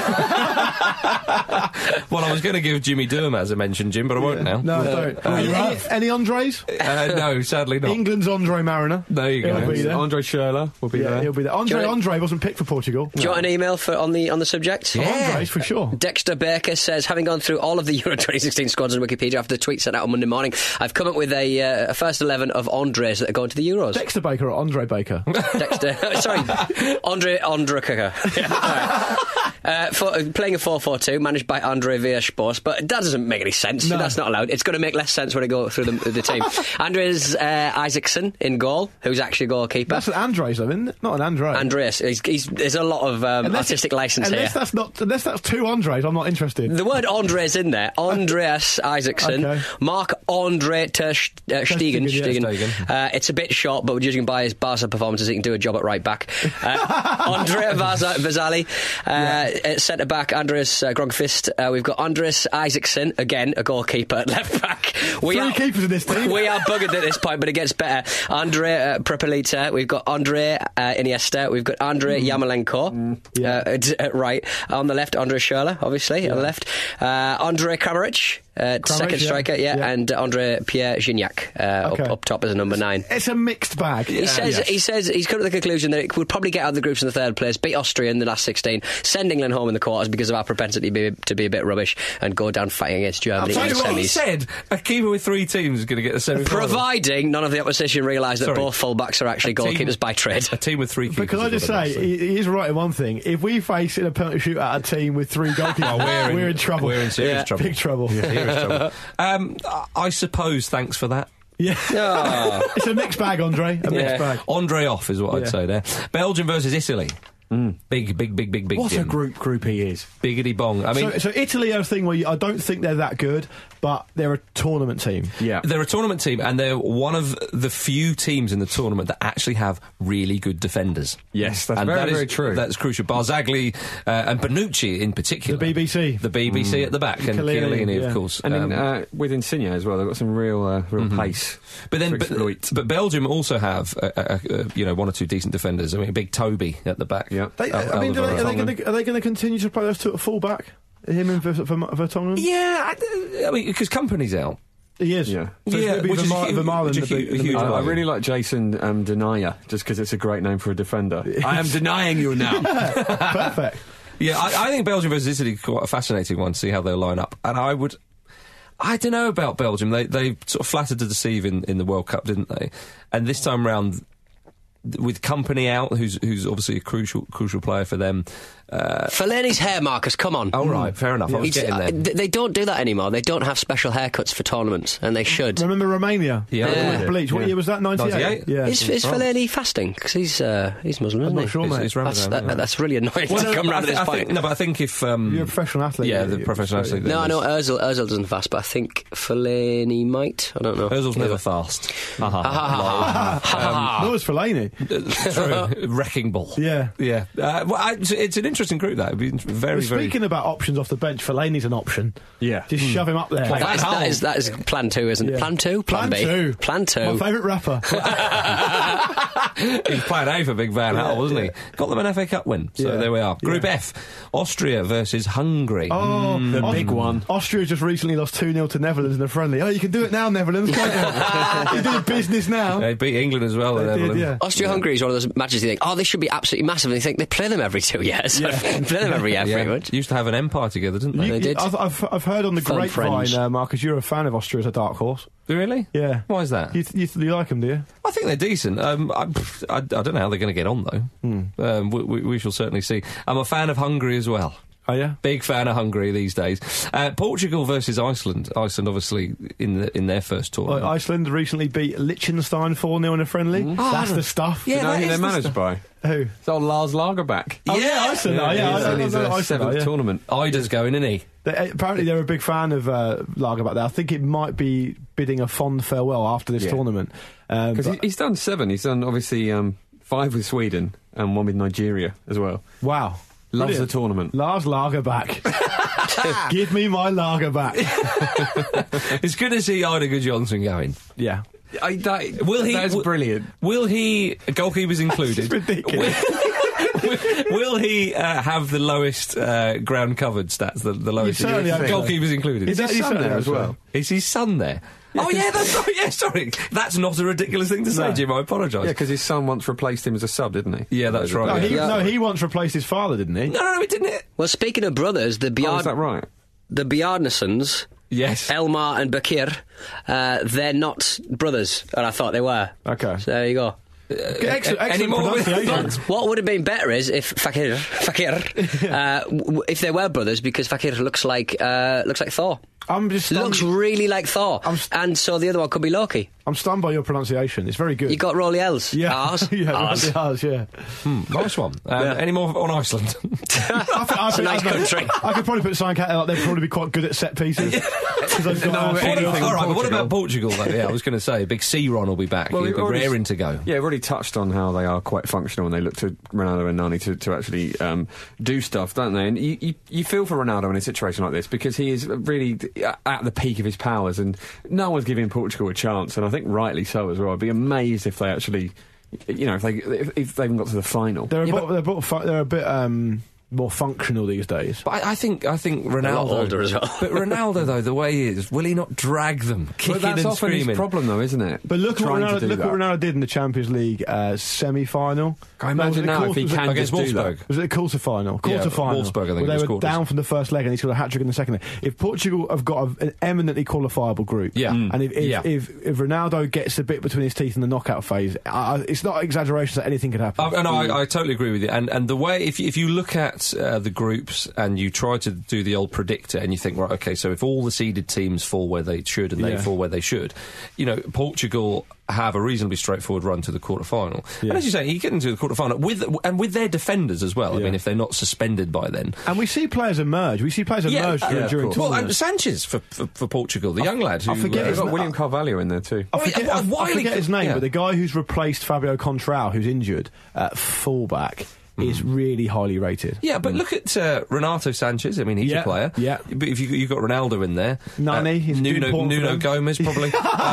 Well, I was going to give Jimmy Durham as a mention, Jim, but I won't now. No, don't. Uh, any, any, any Andres? Uh, no, sadly not. England's Andre Mariner. There you go. He'll be there. Andre Schürrle will be Yeah, there. he'll be there. Andre Do you- Andre wasn't picked for Portugal. Do you want an email for on the on the subject? Andres for sure. Dexter Baker says, having gone through all of the Euro twenty sixteen squads on Wikipedia after the tweet sent out on Monday morning, I've come up with a, uh, a first eleven of Andres that are going to the Euros. Dexter Baker or Andre Baker? Dexter, sorry, Andre Ondrakaka. Yeah, uh, for, uh, playing a four four two, managed by Andre Villas-Boas, but that doesn't make any sense. No. That's not allowed. It's going to make less sense when I go through the, the team. Andres uh, Isaacson in goal, who's actually a goalkeeper. That's an Andres, though, isn't it? Not an Andre. Andreas. He's, he's, there's a lot of um, Unless artistic it- license unless here. That's not, unless that's two Andres, I'm not interested. The word Andre's in there. Andreas Isaacson. Okay. Mark Andre Ter uh, Stegen. Stegen, yeah. Stegen. Stegen. Uh, it's a bit short, but judging by his Barca performances, he can do a job at right back. Uh, Andrea Vaza- Vazali. Uh, at centre back, Andreas uh, Grogfist. Uh, we've got Andres Isaacson, again, a goalkeeper at left back. We Three are, keepers in this team. We are buggered at this point, but it gets better. Andre uh, Prepelita. We've got Andre uh, Iniesta. We've got Andre Mm. Yamalenko. Yeah. Uh, d- uh, right. On the left, Andre Schürrle, obviously, on the left. Uh, Andre Kramaric, uh, second yeah. striker, yeah, Yeah. and Andre Pierre Gignac uh, Okay. up, up top as a number nine. It's a mixed bag. He says Yes. he says he's come to the conclusion that it would probably get out of the groups in the third place, beat Austria in the last sixteen, send England home in the quarters because of our propensity to be, to be a bit rubbish, and go down fighting against Germany in Tell the you what he semis. said, a keeper with three teams is going to get the semi-final. Providing none of the opposition realise that Sorry. both full-backs are actually A team- goalkeepers by trade. A team with three keepers. But can I is just what say, I'd he, he is right in one thing. If we face in a penalty shootout a team with three goalkeepers, Oh, we're in- we're in trouble. we're in serious Yeah. trouble. Big trouble. Serious trouble. Um, I- I suppose thanks for that. Yeah. Ah. It's a mixed bag, Andre. A mixed Yeah. bag. Andre off is what Yeah. I'd say there. Belgium versus Italy. Big, big, big, big, big. What a Jim. group group he is. Biggity bong. I mean, so, so Italy are a thing where you, I don't think they're that good, but they're a tournament team. Yeah. they're a tournament team, and they're one of the few teams in the tournament that actually have really good defenders. Yes, that's and very, that is- very true. That's crucial. Barzagli uh, and Bonucci in particular. The B B C. The B B C at the back, and Chiellini, Chiellini, yeah. of course. And Um, in, uh, with Insigne as well, they've got some real, uh, real pace. But then, to but, exploit. but Belgium also have, uh, uh, uh, you know, one or two decent defenders. I mean, big Toby at the back. Yeah. They, Al- I mean, do they, are they Alvaro. going to are they going to continue to play those two at full back? Him and Ver- Ver- Vertonghen? Yeah, I, I mean, because company's out. He is. Yeah. So Yeah, it's going to be which is Verma- hu- Vermaelen which in is the hu- big- in the huge middle. I, I value. really like Jason um, Denayer, just because it's a great name for a defender. I am denying you now. Perfect. Yeah, I, I think Belgium versus Italy is quite a fascinating one to see how they'll line up. And I would. I don't know about Belgium. They they sort of flattered to deceive in, in the World Cup, didn't they? And this time round, with Company out, who's who's obviously a crucial crucial player for them. Uh, Fellaini's hair, Marcus, come on. oh right, fair enough. I was He's- getting uh, there. th- they don't do that anymore. They don't have special haircuts for tournaments, and they should. Remember Romania? Yeah, Yeah. With Bleach. What Yeah. year was that? ninety-eight? ninety-eight? Yeah. Is, is France. Fellaini fasting? Because he's uh, he's Muslim, isn't I'm he? not sure, It's- mate. it's That's, Ramadan, that, yeah. that's really annoying Well, to no, come but round I at this thi- I point. think, no, but I think if um, You're a professional athlete. yeah, you- the you- professional athlete. No, I know there's- Ozil, Ozil doesn't fast, but I think Fellaini might. I don't know. Ozil's never fast. Ha, ha, ha, ha, ha. Nor was Fellaini. True. Wrecking ball. Yeah. Yeah. Uh, well, I, it's, it's an interesting group, that. It'd be very, Well, very. speaking about options off the bench, Fellaini's an option. Yeah. Just shove him up there. That is, that, is, that is plan two, isn't it? Yeah. Plan two? Plan, Plan B? two. Plan two. My favourite rapper. He was playing A for Big Van Hal, wasn't he? Got them an F A Cup win. So Yeah. there we are. Group Yeah. F, Austria versus Hungary. Oh, The Aus- big one. Austria just recently lost two nil to Netherlands in a friendly. Oh, you can do it now, Netherlands, can't you? You're doing business now. They beat England as well. They the did, Netherlands. yeah. Austria-Hungary is one of those matches you think, oh, this should be absolutely massive, and you think they play them every two years. Yeah. They play them every year, Yeah. pretty much. Used to have an empire together, didn't they? You- They you- did. I've, I've, I've heard on the Fun grapevine, friends. uh, Marcus, you're a fan of Austria as a dark horse. Really? Yeah. Why is that? You, you, you like them, do you? I think they're decent. Um, I, pff, I, I don't know how they're going to get on, though. Hmm. Um, we, we, we shall certainly see. I'm a fan of Hungary as well. Oh, yeah? Big fan of Hungary these days. Uh, Portugal versus Iceland. Iceland, obviously, in the, in their first Well, tournament. Iceland recently beat Liechtenstein four nil in a friendly. That's the stuff. Mm. Yeah, You know that who is they're the managed stuff. by? Who? It's old Lars Lagerback. Oh, yeah, Iceland. Yeah, yeah, he's I, in I, his I, uh, I, Iceland, seventh yeah. tournament. Ida's going, isn't he? They, apparently, they're a big fan of uh, Lagerback there. I think it might be bidding a fond farewell after this Yeah. tournament. Um, Because but- he, he's done seven. He's done, obviously, um, five with Sweden and one with Nigeria as well. wow. Loves Brilliant. the tournament. Lars Lagerback. Give me my Lagerback. It's good to see Ida Johnson going. Yeah. I, that, Will he? That's will- brilliant. Will he? Goalkeepers included. Ridiculous. Will he uh, have the lowest uh, ground covered stats? The, the lowest certainly hope so. goalkeepers included. Is his son there as well? Is his son there? Oh yeah, that's right. Yeah, sorry, that's not a ridiculous thing to say, No. Jim. I apologise. Yeah, because his son once replaced him as a sub, didn't he? Yeah, that's right. No, he, Yeah. no, he once replaced his father, didn't he? No, no, no, he didn't. It. Well, speaking of brothers, the Oh, Bjard- is that right? the Bjarnasons, Yes. Elmar and Bakir, uh, they're not brothers, and I thought they were. Okay. So there you go. Excellent, any excellent more with- pronunciation. But what would have been better is if Fakir, Fakir, uh, w- w- if they were brothers, because Fakir looks like uh, looks like Thor. I'm just stunned. Looks really like Thor, I'm st- and so the other one could be Loki. I'm stunned by your pronunciation. It's very good. You got Rolly L's. yeah, Ours. yeah, Ours. really ours, yeah. Hmm, nice one. Um, Yeah. Any more on Iceland? I think, I It's a think- nice I don't know. country. I could probably put Sign Cat out. They'd probably be quite good at set pieces. 'Cause they've got, No, uh, but Portugal. anything- All right, but what Portugal. about Portugal, though? Yeah, I was going to say, Big C Ron will be back. Well, He'll we've be already- raring to go. Yeah, we've already touched on how they are quite functional and they look to Ronaldo and Nani to, to actually um, do stuff, don't they? And you, you, you feel for Ronaldo in a situation like this because he is really at the peak of his powers and no one's giving Portugal a chance, and I think rightly so as well. I'd be amazed if they actually, you know, if they if, if they even got to the final. They're a, Yeah, bit, they're, a bit, fu- they're a bit um, more functional these days. But I, I think I think Ronaldo. lot older as well. But Ronaldo, though, the way he is, will he not drag them, kicking But that's and often screaming? his problem, though, isn't it? But look, what Trying to Ronaldo, do look that. what Ronaldo did in the Champions League uh, semi-final. Can I imagine No, was it now if he quarter- can against just do that? Wolfsburg? Was it a quarter final? Yeah, Quarter final. Wolfsburg, I think where it they was were quarters. down from the first leg and he scored a hat trick in the second leg. If Portugal have got a, an eminently qualifiable group, Yeah. Mm. and if if, Yeah. if if Ronaldo gets a bit between his teeth in the knockout phase, I, I- it's not exaggeration that anything could happen. I, no, I, I totally agree with you. And and the way, if you, if you look at uh, the groups and you try to do the old predictor and you think, right, okay, so if all the seeded teams fall where they should and they Yeah. fall where they should, you know, Portugal have a reasonably straightforward run to the quarter final. Yeah. And as you say, you get into the quarter final with and with their defenders as well. I Yeah. mean, if they're not suspended by then. And we see players emerge. We see players emerge uh, during, yeah, of during course. Well, and tournaments. Sanchez for, for for Portugal, the young lad. Who, I forget uh, his You've got na- William Carvalho in there too. I forget, Oh, I, yeah, I forget his name, yeah. but the guy who's replaced Fabio Contrao, who's injured at fullback, is really highly rated. Yeah, but look at uh, Renato Sanchez. I mean, he's Yeah, a player. yeah. But if you, you've got Ronaldo in there, Nani, he's Nuno, important for Nuno them. Gomez probably,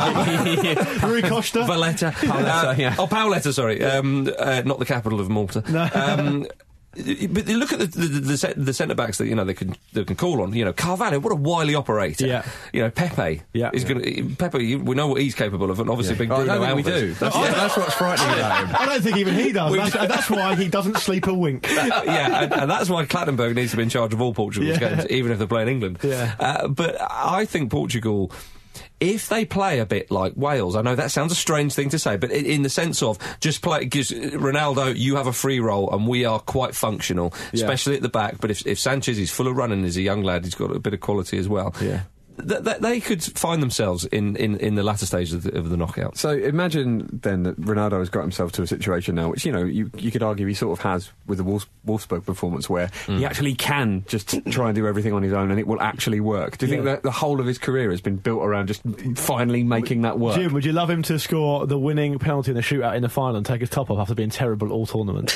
um, Rui Costa. Valletta, Paoletta, yeah. oh Paoletta, sorry, um, uh, not the capital of Malta. No. Um, but you look at the the, the, ce- the centre backs that you know they can they can call on. You know, Carvalho, what a wily operator. Yeah. You know, Pepe. Yeah. He's going to Pepe. You, we know what he's capable of, and obviously big Oh, I Bruno don't think we Alves. do. That's, that's what's frightening about him. I don't think even he does. That's, that's why he doesn't sleep a wink. yeah, and, and that's why Clattenburg needs to be in charge of all Portugal's Yeah. games, even if they're playing England. Yeah. Uh, but I think Portugal, if they play a bit like Wales, I know that sounds a strange thing to say, but in, in the sense of just play, gives Ronaldo, you have a free role, and we are quite functional, Yeah. especially at the back. But if, if Sanchez is full of running, he's a young lad, he's got a bit of quality as well. Yeah. Th- th- they could find themselves in, in, in the latter stages of the, of the knockout. So imagine then that Ronaldo has got himself to a situation now, which, you know, you, you could argue he sort of has with the Wolfs- Wolfsburg performance, where he actually can just try and do everything on his own and it will actually work. Do you think Yeah. that the whole of his career has been built around just finally making that work? Jim, would you love him to score the winning penalty in the shootout in the final and take his top off after being terrible all tournament?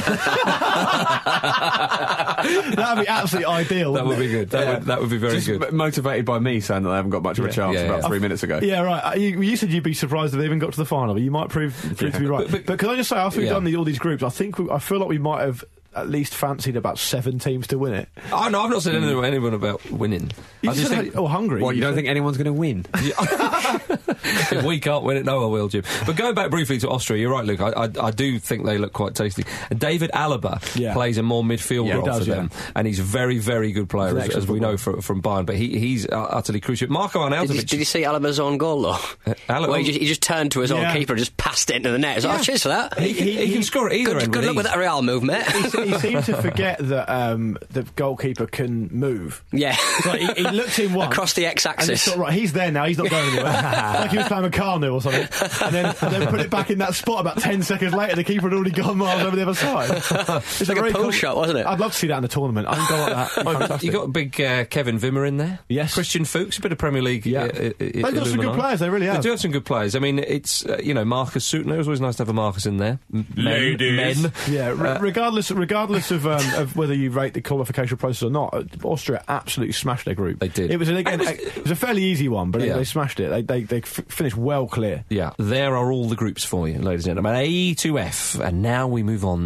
That would be absolutely ideal. That would wouldn't be it? good. That, Yeah. would, that would be very Just good. m- motivated by me saying that they haven't got much of a Yeah. chance Yeah, about yeah. three minutes ago. Yeah, right. Uh, You, you said you'd be surprised if they even got to the final, but you might prove, prove to be right. But- But, but- can I just say, after we've Yeah. done the, all these groups, I think we, I feel like we might have at least fancied about seven teams to win it. Oh, no, I've not said anything to anyone about winning. You I just said, think. oh, Hungary. What, you don't said- think anyone's going to win? If we can't win it, no one will, Jim. But going back briefly to Austria, you're right, Luke. I, I, I do think they look quite tasty. And David Alaba Yeah. plays a more midfield Yeah, he role does, for them, yeah. and he's a very, very good player, He's an as, as excellent we know footballer. from, from Bayern. But he, he's uh, utterly crucial. Marco Did you, Arnautovic. did you see Alaba's own goal though? Alaba- Where he just, he just turned to his Yeah. own keeper and just passed it into the net. It's like, Yeah. oh, cheers for that. he, he, he can score at either Good, end. good with luck with ease. that Real move, mate. he seemed to forget that um, the goalkeeper can move. Yeah. Like, he, he looked in once. Across the And it's x-axis. sort of, right, he's there now, he's not going anywhere. Like he was playing with Carnu or something. And then, and then put it back in that spot about ten seconds later, the keeper had already gone miles over the other side. It's like a very pull cool- shot, wasn't it? I'd love to see that in the tournament. I can go like that. Fantastic. You got a big uh, Kevin Wimmer in there. Yes. Christian Fuchs, a bit of Premier League. Yeah. Uh, uh, They've got some good Illuminati. players, they really have. They do have some good players. I mean, it's, uh, you know, Marcus Suitner. It's always nice to have a Marcus in there. M- Men, Ladies. men. Yeah, re- regardless regardless of um, of whether you rate the qualification process or not, uh, Austria absolutely smashed their group. They did. It was an, again, And it it, was- was a fairly easy one, but Yeah. they, they smashed it. They they, they f- finished well clear. Yeah, there are all the groups for you, ladies and gentlemen. A to F, and now we move on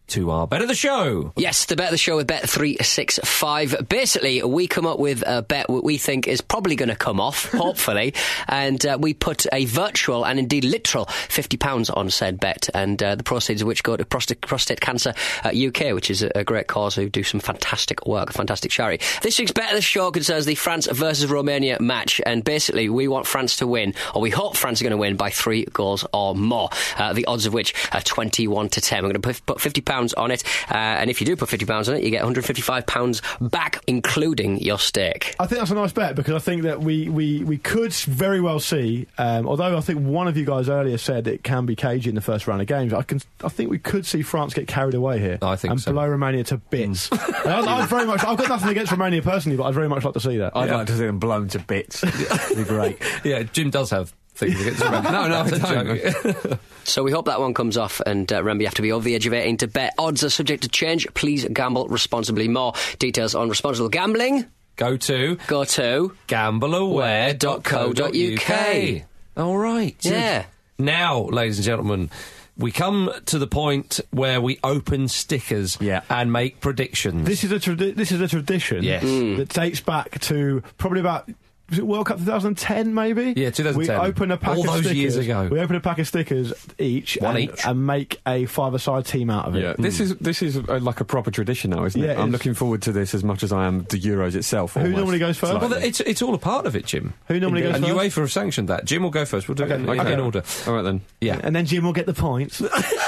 to our Bet of the Show. Yes, the Bet of the Show with Bet three sixty-five. Basically, we come up with a bet we think is probably going to come off, hopefully, and uh, we put a virtual and indeed literal fifty pounds on said bet, and uh, the proceeds of which go to Prostate, Prostate Cancer uh, U K, which is a, a great cause who do some fantastic work, a fantastic charity. This week's Bet of the Show concerns the France versus Romania match, and basically we want France to win, or we hope France are going to win by three goals or more, uh, the odds of which are twenty-one to ten. We're going to put fifty pounds on it, uh, and if you do put fifty pounds on it, you get one hundred fifty-five pounds back, including your stake. I think that's a nice bet, because I think that we, we, we could very well see, um, although I think one of you guys earlier said it can be cagey in the first round of games, I can I think we could see France get carried away here. I think and so. blow Romania to bits. I'd, I'd very much, I've got nothing against Romania personally, but I'd very much like to see that. I'd yeah. like to see them blown to bits. It'd be great. Yeah, Jim does have things against Romania. No, no, That's I a don't. joke. So we hope that one comes off, and uh, remember, you have to be over the age of eighteen to bet. Odds are subject to change. Please gamble responsibly. More details on responsible gambling. Go to Go to gamble aware dot co dot U K. All right. Yeah. Now, ladies and gentlemen, we come to the point where we open stickers Yeah. and make predictions. This is a tradi- this is a tradition Yes. that dates back to probably about, was it World Cup twenty ten maybe? Yeah, twenty ten. We open a pack All of those stickers. years ago. We open a pack of stickers each, One and, each. and make a five-a-side team out of it. Yeah, this is this is uh, like a proper tradition now, isn't Yeah, it? it I'm is. looking forward to this as much as I am the Euros itself. Who almost. normally goes first? well, Slightly. it's it's all a part of it, Jim. Who normally and goes first? UEFA have sanctioned that. Jim will go first. We'll do Okay, it in, okay. in order. All right then. Yeah. And then Jim will get the points.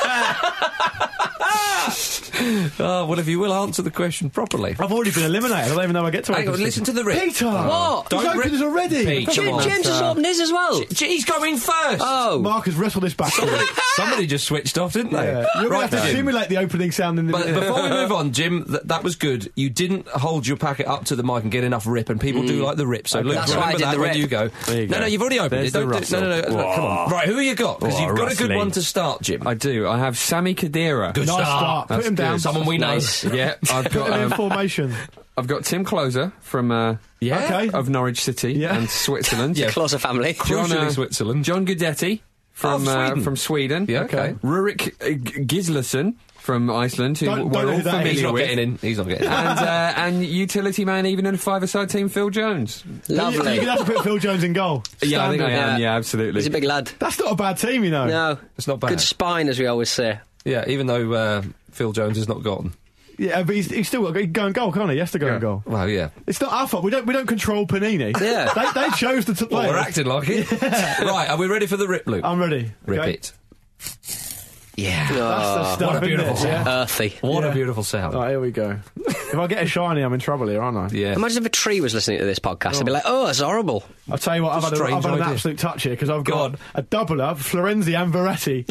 Oh, well, if you will answer the question properly. I've already been eliminated. I don't even know I get to Hang open on, listen stickers. to the rip. Peter! What? He's Don't opened rip- his already! Pete, come Jim, on. James has opened his as well. J- He's going first. Oh. Marcus, wrestle this back. Somebody, somebody just switched off, didn't they? Yeah. You're going Right, to have to Jim. simulate the opening sound in the... But before we move on, Jim, th- that was good. You didn't hold your packet up to the mic and get enough rip, and people do like the rip. So, Luke, That's why I remember did that the when rip. you go. There you no, go. no, you've already opened There's it. Don't the do, no, no, no, Whoa. Come on. Right, who have you got? Because Whoa, you've got a good wrestling. one to start, Jim. I do. I have Sami Khedira. Good Nice start. start. Put That's him down. good. Someone we know. Nice. Yeah, I've Put got him in um, formation. I've got Tim Closer from uh, Yeah. Okay. of Norwich City Yeah. and Switzerland. Yeah. Closer family. John, Crucially uh, Switzerland. John Guidetti from Oh, Sweden. Uh, from Sweden. Yeah, okay. Rurik uh, G- Gislason from Iceland, who Don't- we're don't know all who that is. familiar He's not with. getting in. He's not getting in. and uh, and utility man, even in a five-a-side team, Phil Jones. Lovely. You're going to have to put Phil Jones in goal. Yeah, I think I Standard. am. Yeah. Yeah, absolutely. He's a big lad. That's not a bad team, you know. No. It's not bad. Good spine, as we always say. Yeah, even though uh, Phil Jones has not gone. Yeah, but he's, he's still got to go in goal, can't he? He has to go Yeah. in goal. Well, yeah. It's not our fault. We don't we don't control Panini. Yeah. they, they chose to t- play. Well, we're us. acting like it. Right, are we ready for the rip, Luke? I'm ready. Rip Okay. it. Yeah. That's the stuff, what a isn't beautiful it? sound. Yeah. Earthy. What Yeah. a beautiful sound. Right, here we go. If I get a shiny, I'm in trouble here, aren't I? Yeah. Imagine if a tree was listening to this podcast. They'd be like, oh, it's horrible. I'll tell you what, I've had, a, Strange I've had an idea. absolute touch here because I've Go got on. a doubler, Florenzi and Verratti.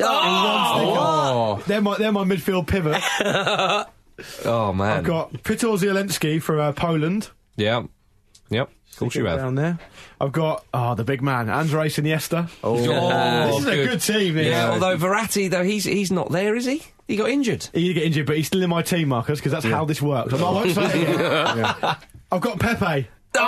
Oh! In one sticker. They're my, they're my midfield pivot. Oh, man. I've got Piotr Zielinski from uh, Poland. Yeah. Yep. Of course you have. Down there. I've got, oh, the big man, Andres Iniesta. Oh, This is a good team, this. Yeah, although Verratti, though, he's he's not there, is he? He got injured. He did get injured, but he's still in my team, Marcus, because that's how this works. I'm not, I won't say it. Yeah. I've got Pepe.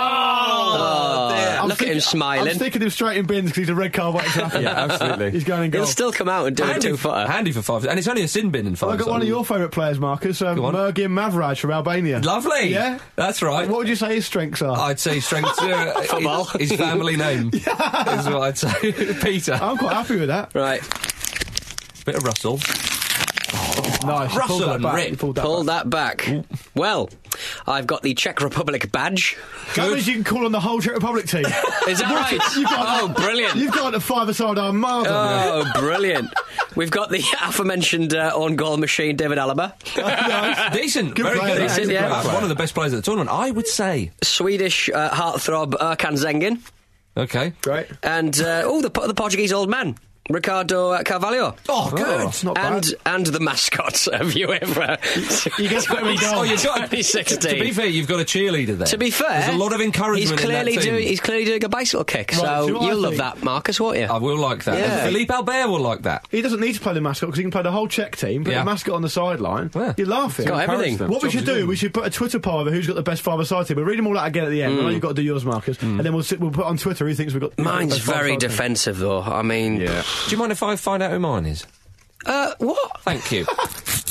Oh, I'm look at him sticking- smiling. I'm sticking him straight in bins because he's a red card waiting to happen. Yeah, absolutely. He's going in goal. He'll still come out and do a Handy, two-footer. handy for five. And it's only a sin bin in five. I've got so- one of your favourite players, Marcus, um, Go on. Mergin Mavraj from Albania. Lovely. Yeah? That's right. What would you say his strengths are? I'd say strength. Uh, Football. His, his family name is what I'd say. Peter. I'm quite happy with that. Right. Bit of Russell. Nice. You Russell pulled that and back. Rip. You pulled that Pull back. that back. Well, I've got the Czech Republic badge. That means you can call on the whole Czech Republic team. Is that right? You've got Oh, brilliant. You've got a five-a-side armada. Oh, brilliant. We've got the aforementioned uh, own goal machine, David Alaba. Nice. Decent. Good Very player, good. decent, Good yeah. player. One of the best players at the tournament, I would say. Swedish uh, heartthrob Erkan Zengin. Okay. Great. And, uh, oh, the, the Portuguese old man, Ricardo uh, Carvalho. Oh, good. Oh, it's not And bad. and the mascot of UEFA. You get to put him in goal. Oh, you've got, twenty sixteen. to be fair, you've got a cheerleader there. To be fair, there's a lot of encouragement He's clearly in that team. doing. He's clearly doing a bicycle kick. Right, so do you know what I you'll love think? that, Marcus, won't you? I will like that. Yeah. Philippe Albert will like that. He doesn't need to play the mascot because he can play the whole Czech team, put Yeah. the mascot on the sideline. Yeah. You're laughing. Got everything. them. What we Jobs should to do, do. we should put a Twitter poll over who's got the best five-a-side team. We'll read them all out again at the end. I know you've got to do yours, Marcus. And then we'll sit, we'll put on Twitter who thinks we've got who's got the Mine's best very five-a-side team. defensive, though. I mean, Yeah. Do you mind if I find out who mine is? uh, what? Thank you.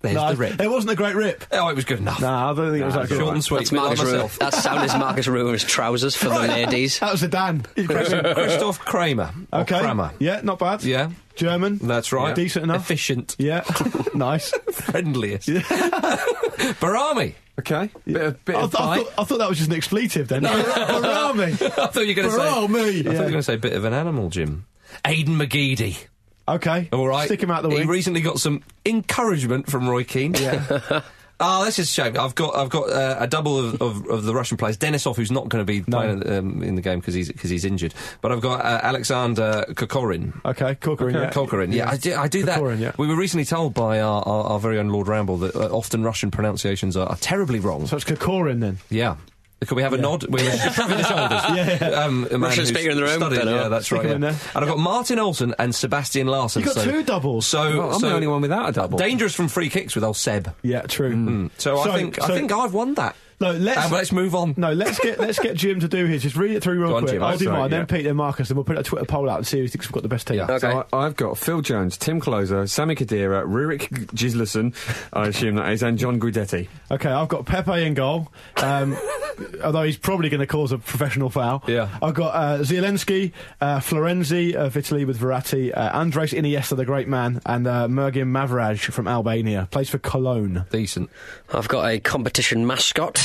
There's No, the rip. It wasn't a great rip. Oh, it was good enough. No, I don't think it was that good. Short and sweet. That's bit like Marcus Ru- myself. That's sound as Marcus Rumour's trousers for the ladies. That was a Dan. Christoph Kramer. Or Okay. Kramer. Yeah, not bad. Yeah. German. That's right. Decent enough. Efficient. Yeah. Nice. Friendliest. Barami. Okay. Bit of, bit I, of th- I, bite. thought, I thought that was just an expletive then. Barami. I thought you were going to say. Barami. I thought you were going to say bit of an animal, Jim. Aidan McGeady. Okay. All right. Stick him out the He wing. recently got some encouragement from Roy Keane. Yeah. Oh, that's just a shame. I've got I've got uh, a double of, of, of the Russian players. Denisov, who's not going to be No. playing um, in the game because he's because he's injured. But I've got uh, Alexander Kokorin. Okay, Kokorin, yeah. Kokorin, yeah, I do, I do that. Kokorin, yeah. We were recently told by our, our, our very own Lord Ramble that uh, often Russian pronunciations are, are terribly wrong. So it's Kokorin then. Yeah. Could we have a Yeah. nod? We're shrugging the shoulders. Yeah. Um, a man Russian who's speaker in the room. studied- Don't know. Yeah, that's Stick right. him in Yeah. there. And I've got Martin Olsen and Sebastian Larsen. You got so, two doubles. So, Oh, I'm so the only one without a double. dangerous from free kicks with old Seb. Yeah, true. Mm. So, So- I think I so- think I've won that. No, let's Uh, but let's move on. no, let's get let's get Jim to do his. Just read it through real Go on, quick. Jim. I'll Oh, do sorry, mine, yeah. then Peter and Marcus, and we'll put a Twitter poll out and see who thinks we've got the best team. Yeah. Okay. So I, I've got Phil Jones, Tim Closer, Sami Khedira, Rurik Gislason, I assume that is, and John Guidetti. Okay, I've got Pepe in goal, um, although he's probably going to cause a professional foul. Yeah. I've got uh, Zielinski, uh, Florenzi of Italy with Verratti, uh, Andres Iniesta, the great man, and uh, Mergin Mavraj from Albania. Plays for Cologne. Decent. I've got a competition mascot.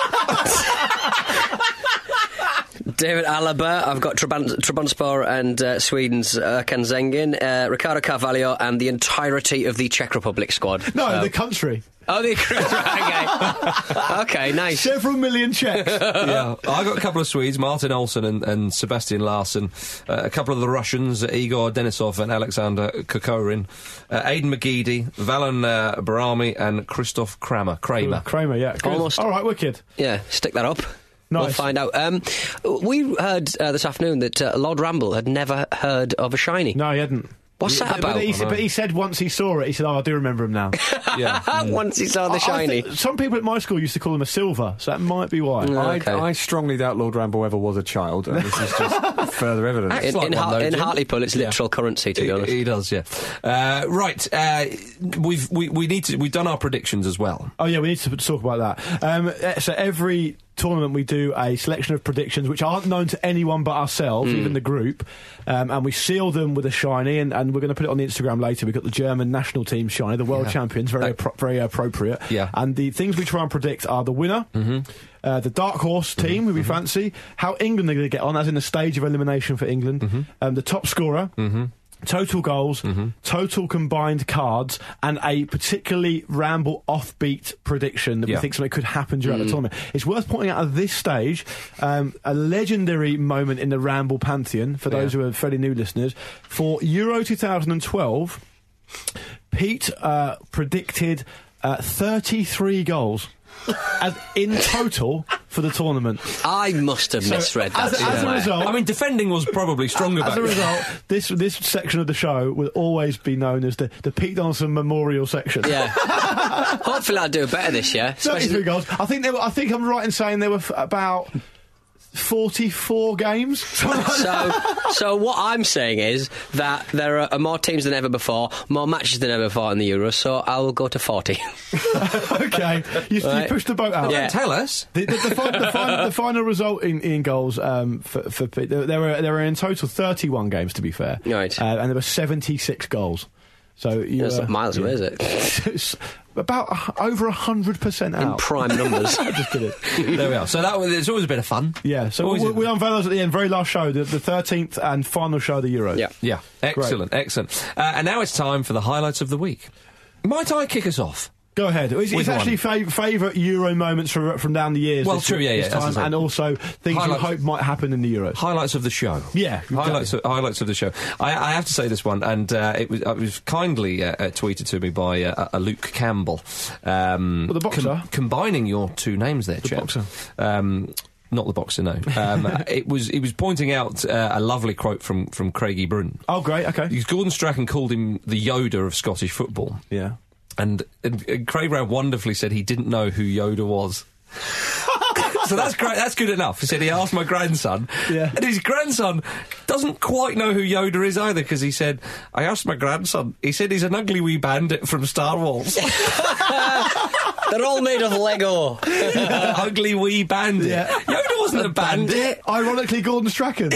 David Alaba. I've got Traban- Trabzonspor and uh, Sweden's Erkan Zengin, uh, Ricardo Carvalho, and the entirety of the Czech Republic squad. No, So- the country. Oh, the okay. Okay, nice. Several million Czechs. Yeah, I got a couple of Swedes, Martin Olsen and, and Sebastian Larsen. Uh, a couple of the Russians, Igor Denisov and Alexander Kokorin. Uh, Aidan McGeady, Valon uh, Barami, and Christoph Kramer. Kramer. Kramer, yeah. Good. Almost. All right, wicked. Yeah, stick that up. Nice. We'll find out. Um, we heard uh, this afternoon that uh, Lord Ramble had never heard of a shiny. No, he hadn't. What's He- that but, about? he, said- but he said once he saw it, he said, "Oh, I do remember him now." Yeah. Once he saw the I- I shiny. think some people at my school used to call him a silver, so that might be why. Okay. I, I strongly doubt Lord Ramble ever was a child, and this is just further evidence. Acts In, like in, one, Har- though, in Jim. Hartlepool, it's literal currency, to be He, honest. he does, yeah. Uh, right, uh, we've we, we need to we've done our predictions as well. Oh yeah, we need to talk about that. Um, eh, so every tournament we do a selection of predictions which aren't known to anyone but ourselves, even the group, um, and we seal them with a shiny, and, and we're going to put it on the Instagram later. We've got the German national team shiny, the world Yeah. champions, very That- appro- very appropriate. Yeah. And the things we try and predict are the winner, Mm-hmm. uh, the dark horse team who we fancy, how England are going to get on, as in the stage of elimination for England, Mm-hmm. um, the top scorer. Total goals, total combined cards, and a particularly Ramble offbeat prediction that Yeah. we think something could happen during the tournament. It's worth pointing out at this stage um, a legendary moment in the Ramble pantheon for those Yeah. who are fairly new listeners. For Euro twenty twelve, Pete uh, predicted uh, thirty-three goals as in total for the tournament. I must have misread that. as, as a somewhere. result, I mean, defending was probably stronger As back a then. result, this this section of the show will always be known as the, the Pete Donaldson Memorial section. Yeah. Hopefully I'll do better this year. thirty-three Especially- goals. I think they were, I think I'm right in saying there were f- about forty-four games. So, so what I'm saying is that there are more teams than ever before, more matches than ever before in the Euros, so I'll go to forty. Okay, you, Right. you pushed the boat out. Yeah. Tell us. The, the, the, fin- the, fin- the final result in, in goals um, for, for Pete, there, there were there were in total thirty-one games to be fair, Right. Uh, and there were seventy-six goals. So you That's were- not miles away, is it? It's about a, over a hundred percent In out. prime numbers. Just kidding. There we are. So that was, it's always a bit of fun. Yeah, so Always we, a- we unveil those at the end. Very last show, the, the thirteenth and final show of the Euros. Yeah. Yeah, excellent, excellent. Uh, and now it's time for the highlights of the week. Might I kick us off? Go ahead. It's, With it's actually fav- favourite Euro moments from, from down the years. Well, this, true, yeah, this yeah, that's time, the thing. and also things Highlights. you hope might happen in the Euros. Highlights of the show. Yeah, highlights of, highlights of the show. I, I have to say this one, and uh, it was, it was kindly uh, uh, tweeted to me by uh, a Luke Campbell. Um, Well, the boxer. com- combining your two names there, The chap. boxer. Um, not the boxer, no. Um, it was. He was pointing out uh, a lovely quote from from Craigie Brun. Oh, great. Okay. Because Gordon Strachan called him the Yoda of Scottish football. Yeah. And, and, and Craig Brown wonderfully said he didn't know who Yoda was. So that's great. That's good enough. He said he asked my grandson, Yeah. and his grandson doesn't quite know who Yoda is either, because he said, I asked my grandson, he said he's an ugly wee bandit from Star Wars. They're all made of Lego. Ugly wee bandit. Yeah. Yoda wasn't a bandit. Ironically, Gordon Strachan.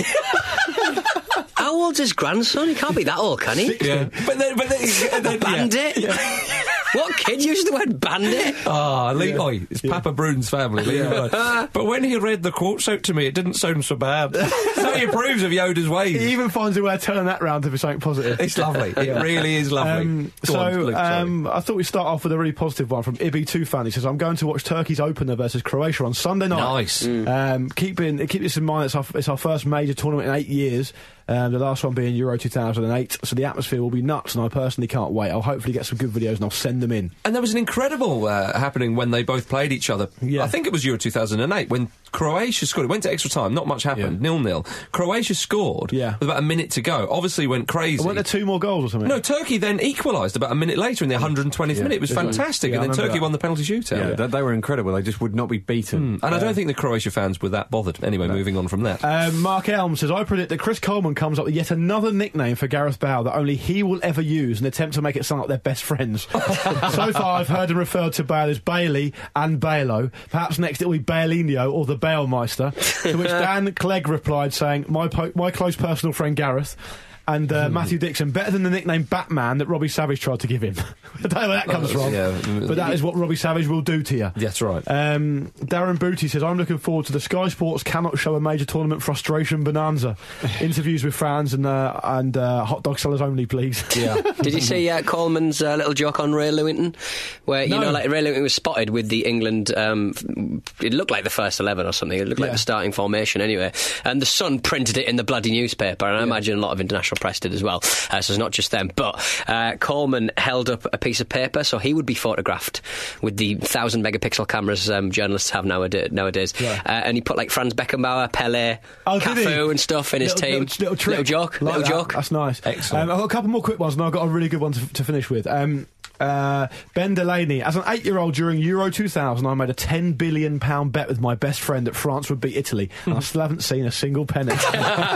How old's his grandson? He can't be that old, can he? Yeah. But then, but then, then Bandit? Yeah. Yeah. What kid used the word bandit? Ah, Lee, oi, it's Papa Brune's family. Leave him alone. But when he read the quotes out to me, it didn't sound so bad. So he approves of Yoda's ways. He even finds a way of turning that round to be something positive. It's lovely. It really is lovely. Um, Go so on, Luke, sorry. um, I thought we'd start off with a really positive one from Ibi two fan. He says, I'm going to watch Turkey's opener versus Croatia on Sunday night. Nice. Um, keeping, keep this in mind, it's our, it's our first major tournament in eight years. Um, the last one being Euro two thousand eight, so the atmosphere will be nuts, and I personally can't wait. I'll hopefully get some good videos and I'll send them in. And there was an incredible uh, happening when they both played each other. Yeah. I think it was Euro two thousand eight when Croatia scored. It went to extra time, not much happened, Yeah. nil-nil. Croatia scored Yeah. with about a minute to go. Obviously went crazy. Weren't there two more goals or something? No, Turkey then equalised about a minute later in the one hundred twentieth Yeah. minute. It was Yeah. fantastic, Yeah, I and then remember Turkey that. won the penalty shootout. Yeah, They, they were incredible. They just would not be beaten. And I don't think the Croatia fans were that bothered. Anyway, moving on from that. Um, Mark Elm says, I predict that Chris Coleman comes up with yet another nickname for Gareth Bale that only he will ever use and attempt to make it sound like they're best friends. So far, I've heard him referred to Bale as Bailey and Balo. Perhaps next it will be Balinho or the Balemeister. To which Dan Clegg replied saying, my, po- my close personal friend Gareth. And uh, Matthew Dixon, better than the nickname Batman that Robbie Savage tried to give him. I don't know where that comes from, yeah. but that is what Robbie Savage will do to you. That's right. Um, Darren Booty says, I'm looking forward to the Sky Sports cannot show a major tournament frustration bonanza. Interviews with fans and uh, and uh, hot dog sellers only, please. Yeah. Did you see uh, Coleman's uh, little joke on Ray Lewington? Where, you No. know, like Ray Lewington was spotted with the England, um, f- it looked like the first eleven or something. It looked like Yeah. the starting formation anyway. And the Sun printed it in the bloody newspaper, and I imagine a lot of international press did as well. Uh, so it's not just them. But uh, Coleman held up a piece of paper, so he would be photographed with the thousand megapixel cameras um, journalists have nowadays. nowadays. Yeah. Uh, and he put like Franz Beckenbauer, Pele, Oh, did he? Cafu and stuff in his Little- team. Little, little, trick. Little joke. Like little that. joke. That's nice. Excellent. Um, I've got a couple more quick ones, and I've got a really good one to, to finish with. Um, uh, Ben Delaney. As an eight-year-old during Euro two thousand, I made a ten billion pound bet with my best friend that France would beat Italy, and I still haven't seen a single penny. um,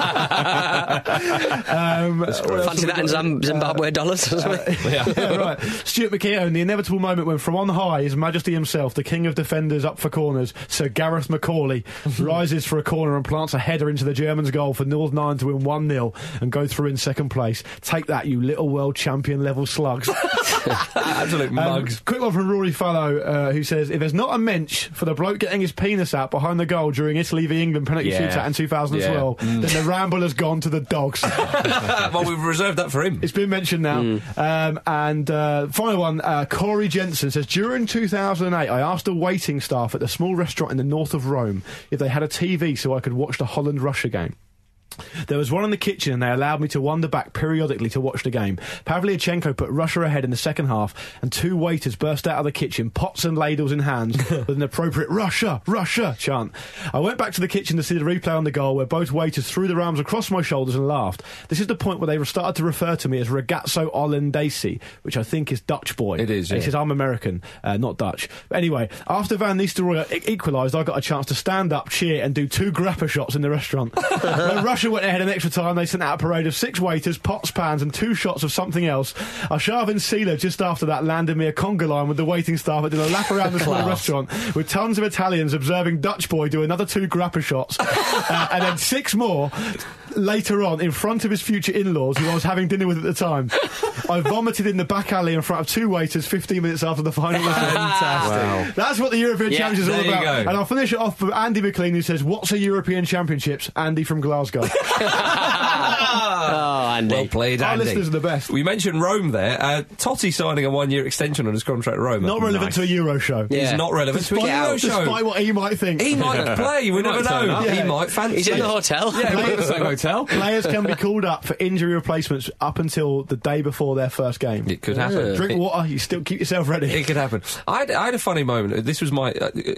Fancy that in Zim- Zimbabwe dollars or something. yeah, right. Stuart McKeown, the inevitable moment when from on high His Majesty himself, the king of defenders up for corners, Sir Gareth Macaulay, rises for a corner and plants a header into the Germans' goal for Northern Ireland to win one nil and go through in second place. Take that, you little world champion level slugs. Absolute mugs. Um, quick one from Rory Fallow, uh, who says, if there's not a mensch for the bloke getting his penis out behind the goal during Italy v England penalty Yeah. shootout in two thousand twelve, Yeah. Mm. then the ramble has gone to the dogs. Well, we've reserved that for him. It's been mentioned now. Um, and uh, final one, uh, Corey Jensen says, during two thousand eight, I asked a waiting staff at the small restaurant in the north of Rome if they had a T V so I could watch the Holland-Russia game. There was one in the kitchen and they allowed me to wander back periodically to watch the game. Pavlyuchenko put Russia ahead in the second half and two waiters burst out of the kitchen, pots and ladles in hands, with an appropriate Russia, Russia chant. I went back to the kitchen to see the replay on the goal where both waiters threw their arms across my shoulders and laughed. This is the point where they started to refer to me as Ragazzo Olandese, which I think is Dutch boy. It is, And yeah. he says, I'm American, uh, not Dutch. But anyway, after Van Nistelrooy e- equalised, I got a chance to stand up, cheer and do two grappa shots in the restaurant. When Russia went ahead in extra time, they sent out a parade of six waiters, pots, pans and two shots of something else. Arshavin Seela just after that landed me a conga line with the waiting staff and did a lap around the small restaurant with tons of Italians observing Dutch boy do another two grappa shots uh, and then six more later on in front of his future in-laws who I was having dinner with at the time. I vomited in the back alley in front of two waiters fifteen minutes after the final whistle. Fantastic. Wow. That's what the European Yeah, Championship is all there you about. go. And I'll finish it off with Andy McLean, who says, what's a European Championships? Andy from Glasgow. Oh, Andy. Well played, Our Andy. listeners are the best. We mentioned Rome there. Uh, Totti signing a one-year extension on his contract at Rome. Not relevant to a Euro show. Yeah. He's not relevant to a Despite, Euro show. despite what he might think. He might play. We never might turn know. up. He Yeah. might fancy. He's in it. the hotel. Yeah, we're at the same hotel. Players can be called up for injury replacements up until the day before their first game. It could happen. Drink It- water, you still keep yourself ready. It could happen. I had, I had a funny moment. This was my... Uh,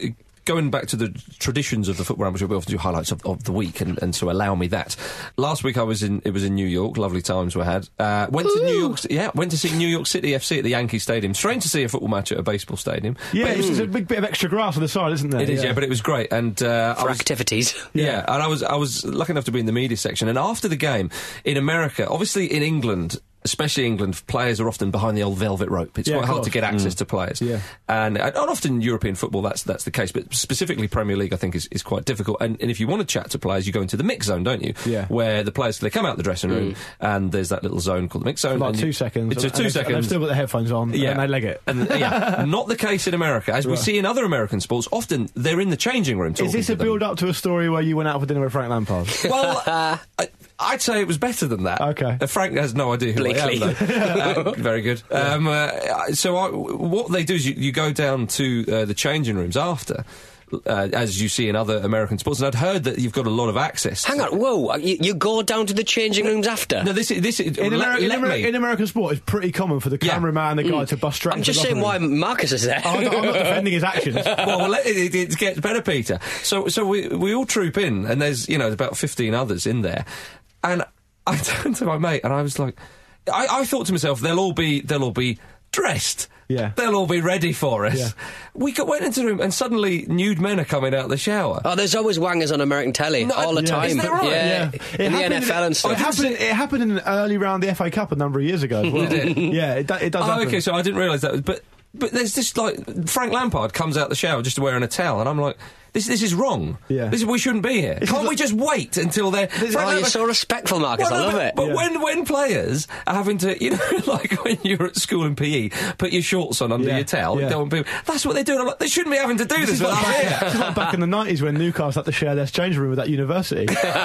going back to the traditions of the Football Ramble, we often do highlights of, of the week, and, and so allow me that. Last week I was in, it was in New York, lovely times we had. Uh, went Ooh. to New York, yeah, went to see New York City F C at the Yankee Stadium. Strange to see a football match at a baseball stadium. Yeah, but it's, it's a big bit of extra grass on the side, isn't there? It is, yeah, yeah but it was great. And uh, For I was, activities. Yeah, yeah, and I was, I was lucky enough to be in the media section, and after the game, in America, obviously in England, especially England, players are often behind the old velvet rope. It's yeah, quite hard to get access mm. to players. Yeah. And uh, not often in European football that's that's the case, but specifically Premier League I think is, is quite difficult. And, and if you want to chat to players, you go into the mix zone, don't you? Yeah. Where the players, they come out the dressing room mm. and there's that little zone called the mix zone. For like two you, seconds. It's just two and seconds. They've still got the headphones on, yeah. and they leg it. And, yeah. Not the case in America. As right. we see in other American sports, often they're in the changing room talking Is this to a them. build-up to a story where you went out for dinner with Frank Lampard? Well, uh, I, I'd say it was better than that. Okay. Uh, Frank has no idea who Bleakly. I am, though. uh, very good. Yeah. Um, uh, so I, what they do is you, you go down to uh, the changing rooms after, uh, as you see in other American sports, and I'd heard that you've got a lot of access. Hang on, whoa, you, you go down to the changing rooms after? No, this is... This is in, let, Ameri- let in, Ameri- me. in American sport, it's pretty common for the cameraman and the guy mm. to bust straight I'm into just the saying why room. Marcus is there. I'm, not, I'm not defending his actions. Well, well it, it, it gets better, Peter. So, so we, we all troop in, and there's, you know, about fifteen others in there, and I turned to my mate and I was like, I, I thought to myself, they'll all be, they'll all be dressed. Yeah. They'll all be ready for us. Yeah. We got, went into the room and suddenly nude men are coming out of the shower. Oh, there's always wangers on American telly No, all the yeah. time. Isn't that right? Yeah, Yeah. in the happened N F L in, and stuff. It happened, it happened in an early round of the F A Cup a number of years ago as well. Did it? Yeah, it, do, it does Oh, happen. okay, so I didn't realise that. But but there's this, like, Frank Lampard comes out the shower just wearing a towel, and I'm like, this this is wrong. Yeah. This, we shouldn't be here. This Can't is we like, just wait until they're... Oh, Frank you're so respectful, Marcus. Well, I love but, it. But Yeah. when, when players are having to, you know, like when you're at school in P E, put your shorts on under Yeah. your towel, Yeah. you don't want people, that's what they're doing. I'm like, they shouldn't be having to do this, This is with like us back, here. this is like back in the nineties when Newcastle had to share their change room with that university.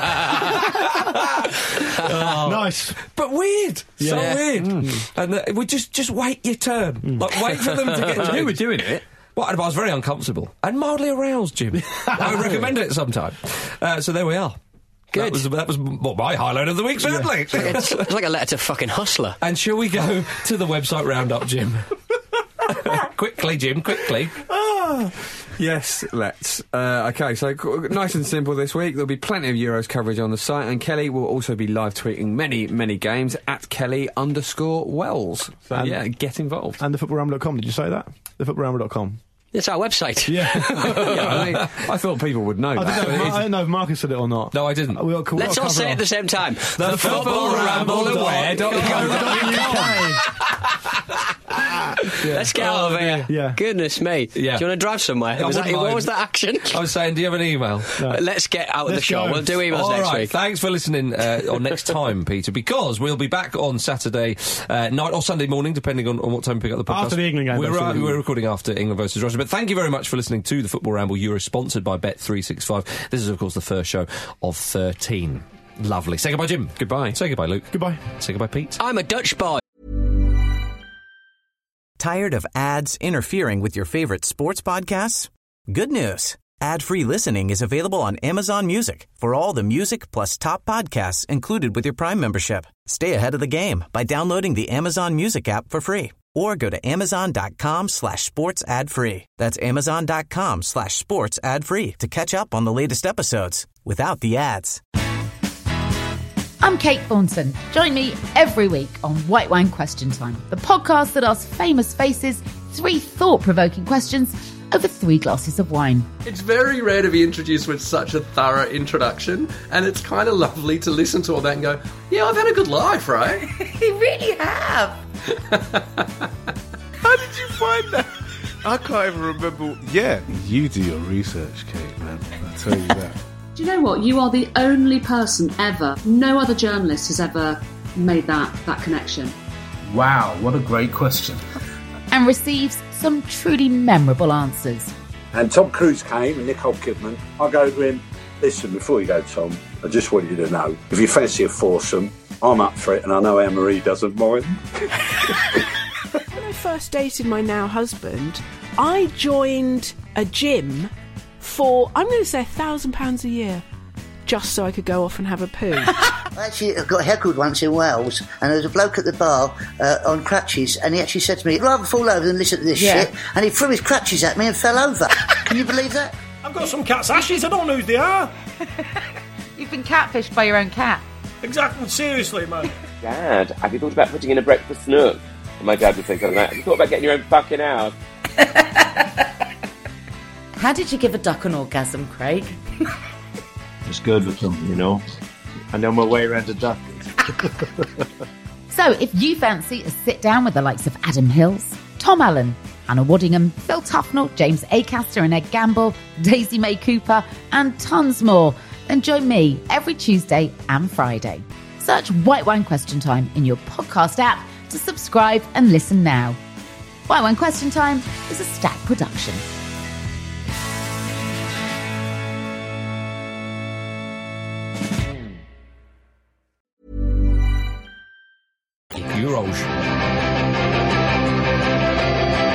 Oh. Nice. But weird. Yeah. So Yeah. weird. Mm. And uh, we just, just wait your turn. Mm. Like, wait for them to get changed. Who were doing it? Well, I was very uncomfortable and mildly aroused, Jim. I would recommend it sometime. Uh, so there we are. Good. That was, that was well, my highlight of the week, certainly. It's, it's like a letter to fucking Hustler. And shall we go to the website roundup, Jim? Quickly, Jim, quickly. Ah, yes, let's. Uh, okay, so qu- nice and simple this week. There'll be plenty of Euros coverage on the site, and Kelly will also be live tweeting many, many games at Kelly underscore Wells. So, and, yeah, get involved. And the football ramble dot com, did you say that? the football ramble dot com. It's our website. Yeah. yeah I, mean, I thought people would know I that. don't know, I don't know if Marcus said it or not. No, I didn't. We got, we Let's all say it at the same time. The football ramble aware dot com. Let's get out of here. Yeah. Goodness me. Yeah. Do you want to drive somewhere? I Was that, wouldn't what mind. was that action? I was saying, do you have an email? No. Let's get out of Let's the show. go. We'll do emails All next right, week. thanks for listening uh, on next time, Peter, because we'll be back on Saturday uh, night or Sunday morning, depending on, on what time we pick up the podcast. After the England game, We're, uh, basically. we're recording after England versus Russia. But thank you very much for listening to the Football Ramble Euro, sponsored by Bet three sixty-five. This is, of course, the first show of thirteen. Lovely. Say goodbye, Jim. Goodbye. Say goodbye, Luke. Goodbye. Say goodbye, Pete. I'm a Dutch boy. Tired of ads interfering with your favorite sports podcasts? Good news. Ad-free listening is available on Amazon Music for all the music plus top podcasts included with your Prime membership. Stay ahead of the game by downloading the Amazon Music app for free or go to amazon.com slash sports ad free. That's amazon.com slash sports ad free to catch up on the latest episodes without the ads. I'm Kate Thornton. Join me every week on White Wine Question Time, the podcast that asks famous faces three thought-provoking questions over three glasses of wine. It's very rare to be introduced with such a thorough introduction, and it's kind of lovely to listen to all that and go, yeah, I've had a good life, right? You really have. How did you find that? I can't even remember. Yeah, you do your research, Kate, man. I'll tell you that. Do you know what? You are the only person ever, no other journalist has ever made that, that connection. Wow, what a great question. And receives some truly memorable answers. And Tom Cruise came and Nicole Kidman. I go to him, listen, before you go, Tom, I just want you to know, if you fancy a foursome, I'm up for it and I know Anne-Marie doesn't mind. When I first dated my now husband, I joined a gym for, I'm going to say, a thousand pounds a year, just so I could go off and have a poo. I actually got heckled once in Wales, and there was a bloke at the bar uh, on crutches, and he actually said to me, I'd rather fall over than listen to this Yeah. shit, and he threw his crutches at me and fell over. Can you believe that? I've got some cat's ashes. I don't know who they are. You've been catfished by your own cat. Exactly. Seriously, man. Dad, have you thought about putting in a breakfast nook? And my dad would say something like, have you thought about getting your own fucking house? How did you give a duck an orgasm, Craig? It's good with them, you know. I know my way around a duck. So, if you fancy a sit-down with the likes of Adam Hills, Tom Allen, Anna Waddingham, Phil Tufnell, James Acaster and Ed Gamble, Daisy May Cooper, and tons more, then join me every Tuesday and Friday. Search White Wine Question Time in your podcast app to subscribe and listen now. White Wine Question Time is a Stack production. Euros.